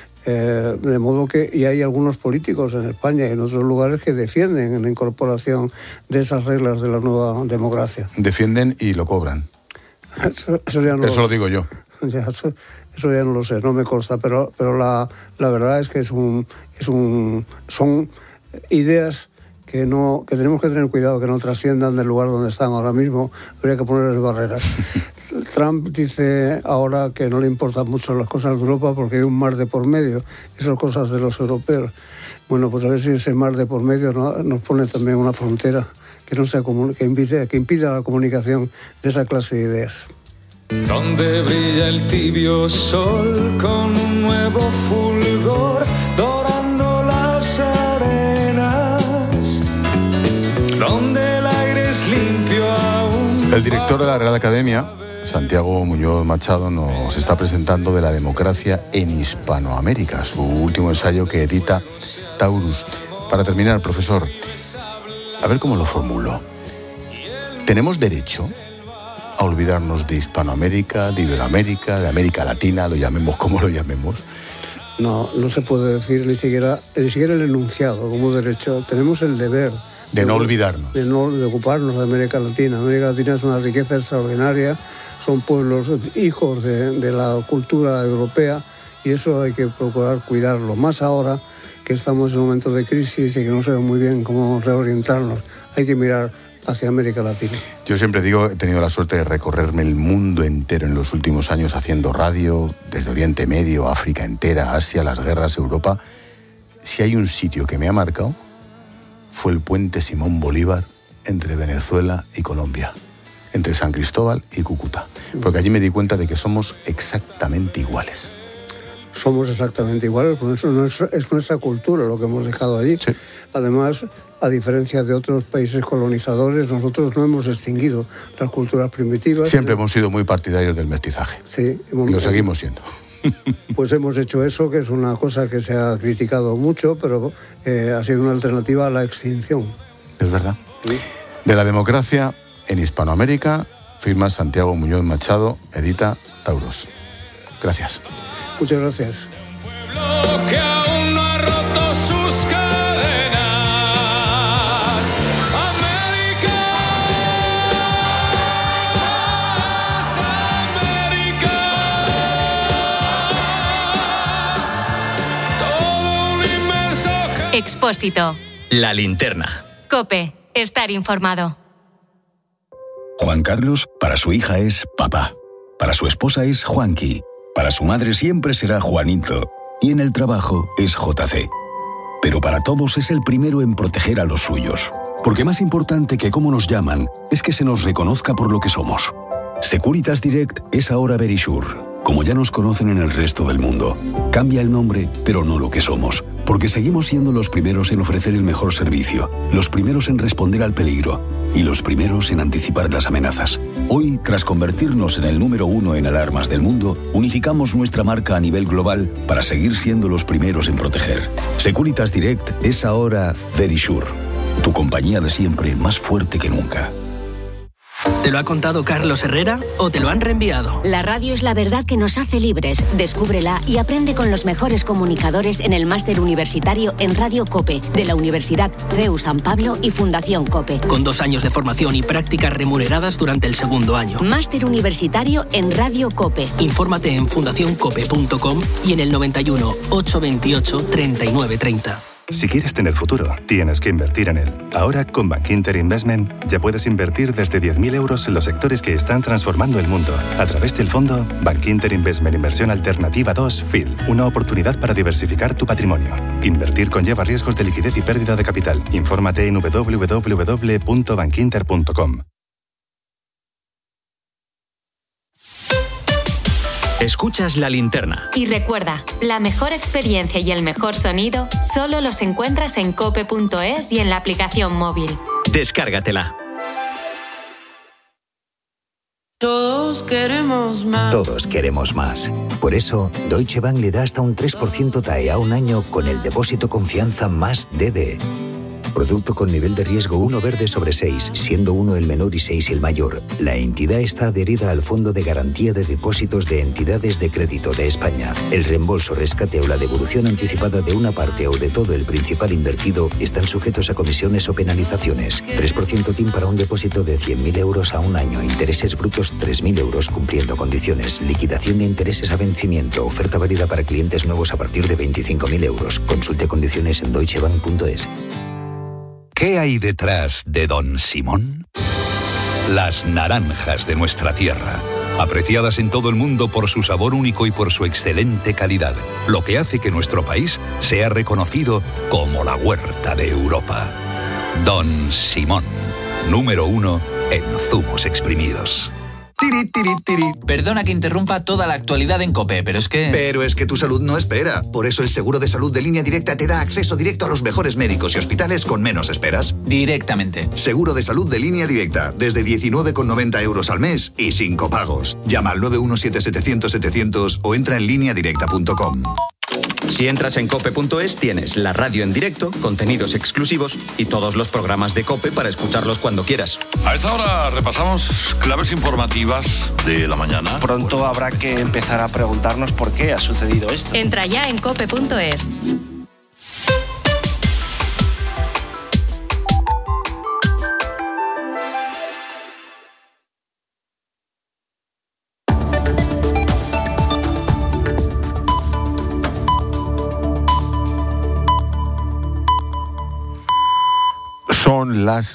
Eh, de modo que, y hay algunos políticos en España y en otros lugares que defienden la incorporación de esas reglas de la nueva democracia. Defienden y lo cobran. Eso, eso, ya no eso lo, lo digo yo. Ya, eso, eso ya no lo sé, no me consta, pero, pero la, la verdad es que es un, es un, son ideas que, no, que tenemos que tener cuidado, que no trasciendan del lugar donde están ahora mismo, habría que ponerles barreras. Trump dice ahora que no le importan mucho las cosas de Europa porque hay un mar de por medio, esas cosas de los europeos. Bueno, pues a ver si ese mar de por medio no, nos pone también una frontera que, no sea comun- que, impide, que impida la comunicación de esa clase de ideas. Donde brilla el tibio sol con un nuevo fulgor, dorando las arenas, donde el aire es limpio aún. El director de la Real Academia, Santiago Muñoz Machado, nos está presentando de la democracia en Hispanoamérica, su último ensayo que edita Taurus. Para terminar, profesor, a ver cómo lo formulo. ¿Tenemos derecho a olvidarnos de Hispanoamérica, de Iberoamérica, de América Latina, lo llamemos como lo llamemos? No, no se puede decir ni siquiera, ni siquiera el enunciado como derecho. Tenemos el deber de, de no olvidarnos. De no de ocuparnos de América Latina. América Latina es una riqueza extraordinaria, son pueblos hijos de, de la cultura europea y eso hay que procurar cuidarlo. Más ahora que estamos en un momento de crisis y que no sabemos muy bien cómo reorientarnos. Hay que mirar hacia América Latina. Yo siempre digo, he tenido la suerte de recorrerme el mundo entero en los últimos años haciendo radio, desde Oriente Medio, África entera, Asia, las guerras, Europa. Si hay un sitio que me ha marcado, fue el puente Simón Bolívar entre Venezuela y Colombia. entre San Cristóbal y Cúcuta, porque allí me di cuenta de que somos exactamente iguales. Somos exactamente iguales, por eso no es, es nuestra cultura lo que hemos dejado allí. Sí. Además, a diferencia de otros países colonizadores, nosotros no hemos extinguido las culturas primitivas. Siempre hemos sido muy partidarios del mestizaje. Sí. Hemos, y lo seguimos siendo. Pues hemos hecho eso, que es una cosa que se ha criticado mucho, pero eh, ha sido una alternativa a la extinción. Es verdad. Sí. De la democracia en Hispanoamérica, firma Santiago Muñoz Machado, edita Tauros. Gracias. Muchas gracias. Que aún no ha roto sus cadenas. América, América. Todo un inmenso... Expósito. La linterna. COPE. Estar informado. Juan Carlos, para su hija es papá. Para su esposa es Juanqui. Para su madre siempre será Juanito. Y en el trabajo es J C. Pero para todos es el primero en proteger a los suyos. Porque más importante que cómo nos llaman es que se nos reconozca por lo que somos. Securitas Direct es ahora Verisure, como ya nos conocen en el resto del mundo. Cambia el nombre, pero no lo que somos. Porque seguimos siendo los primeros en ofrecer el mejor servicio, los primeros en responder al peligro y los primeros en anticipar las amenazas. Hoy, tras convertirnos en el número uno en alarmas del mundo, unificamos nuestra marca a nivel global para seguir siendo los primeros en proteger. Securitas Direct es ahora Verisure, tu compañía de siempre más fuerte que nunca. ¿Te lo ha contado Carlos Herrera o te lo han reenviado? La radio es la verdad que nos hace libres. Descúbrela y aprende con los mejores comunicadores en el máster universitario en Radio COPE de la Universidad C E U San Pablo y Fundación COPE. Con dos años de formación y prácticas remuneradas durante el segundo año. Máster universitario en Radio COPE. Infórmate en fundación cope punto com y en el noventa y uno, ochocientos veintiocho, treinta y nueve treinta. Si quieres tener futuro, tienes que invertir en él. Ahora, con Bankinter Investment, ya puedes invertir desde diez mil euros en los sectores que están transformando el mundo. A través del fondo Bankinter Investment Inversión Alternativa dos F I L. Una oportunidad para diversificar tu patrimonio. Invertir conlleva riesgos de liquidez y pérdida de capital. Infórmate en doble u doble u doble u punto bankinter punto com. Escuchas La Linterna. Y recuerda, la mejor experiencia y el mejor sonido solo los encuentras en cope punto es y en la aplicación móvil. Descárgatela. Todos queremos más. Todos queremos más. Por eso, Deutsche Bank le da hasta un tres por ciento T A E a un año con el depósito confianza más D B. Producto con nivel de riesgo uno verde sobre seis, siendo uno el menor y seis el mayor. La entidad está adherida al Fondo de Garantía de Depósitos de Entidades de Crédito de España. El reembolso, rescate o la devolución anticipada de una parte o de todo el principal invertido están sujetos a comisiones o penalizaciones. tres por ciento T I M para un depósito de cien mil euros a un año. Intereses brutos tres mil euros cumpliendo condiciones. Liquidación de intereses a vencimiento. Oferta válida para clientes nuevos a partir de veinticinco mil euros. Consulte condiciones en deutsche bank punto es. ¿Qué hay detrás de Don Simón? Las naranjas de nuestra tierra, apreciadas en todo el mundo por su sabor único y por su excelente calidad, lo que hace que nuestro país sea reconocido como la huerta de Europa. Don Simón, número uno en zumos exprimidos. Tiri, tiri, tiri. Perdona que interrumpa toda la actualidad en COPE, pero es que... Pero es que tu salud no espera. Por eso el seguro de salud de Línea Directa te da acceso directo a los mejores médicos y hospitales con menos esperas. Directamente. Seguro de salud de Línea Directa, desde diecinueve con noventa euros al mes y sin copagos. Llama al nueve uno siete setecientos setecientos o entra en línea directa punto com. Si entras en cope punto es, tienes la radio en directo, contenidos exclusivos y todos los programas de COPE para escucharlos cuando quieras. A esta hora repasamos claves informativas de la mañana. Pronto habrá que empezar a preguntarnos por qué ha sucedido esto. Entra ya en cope punto es. Son las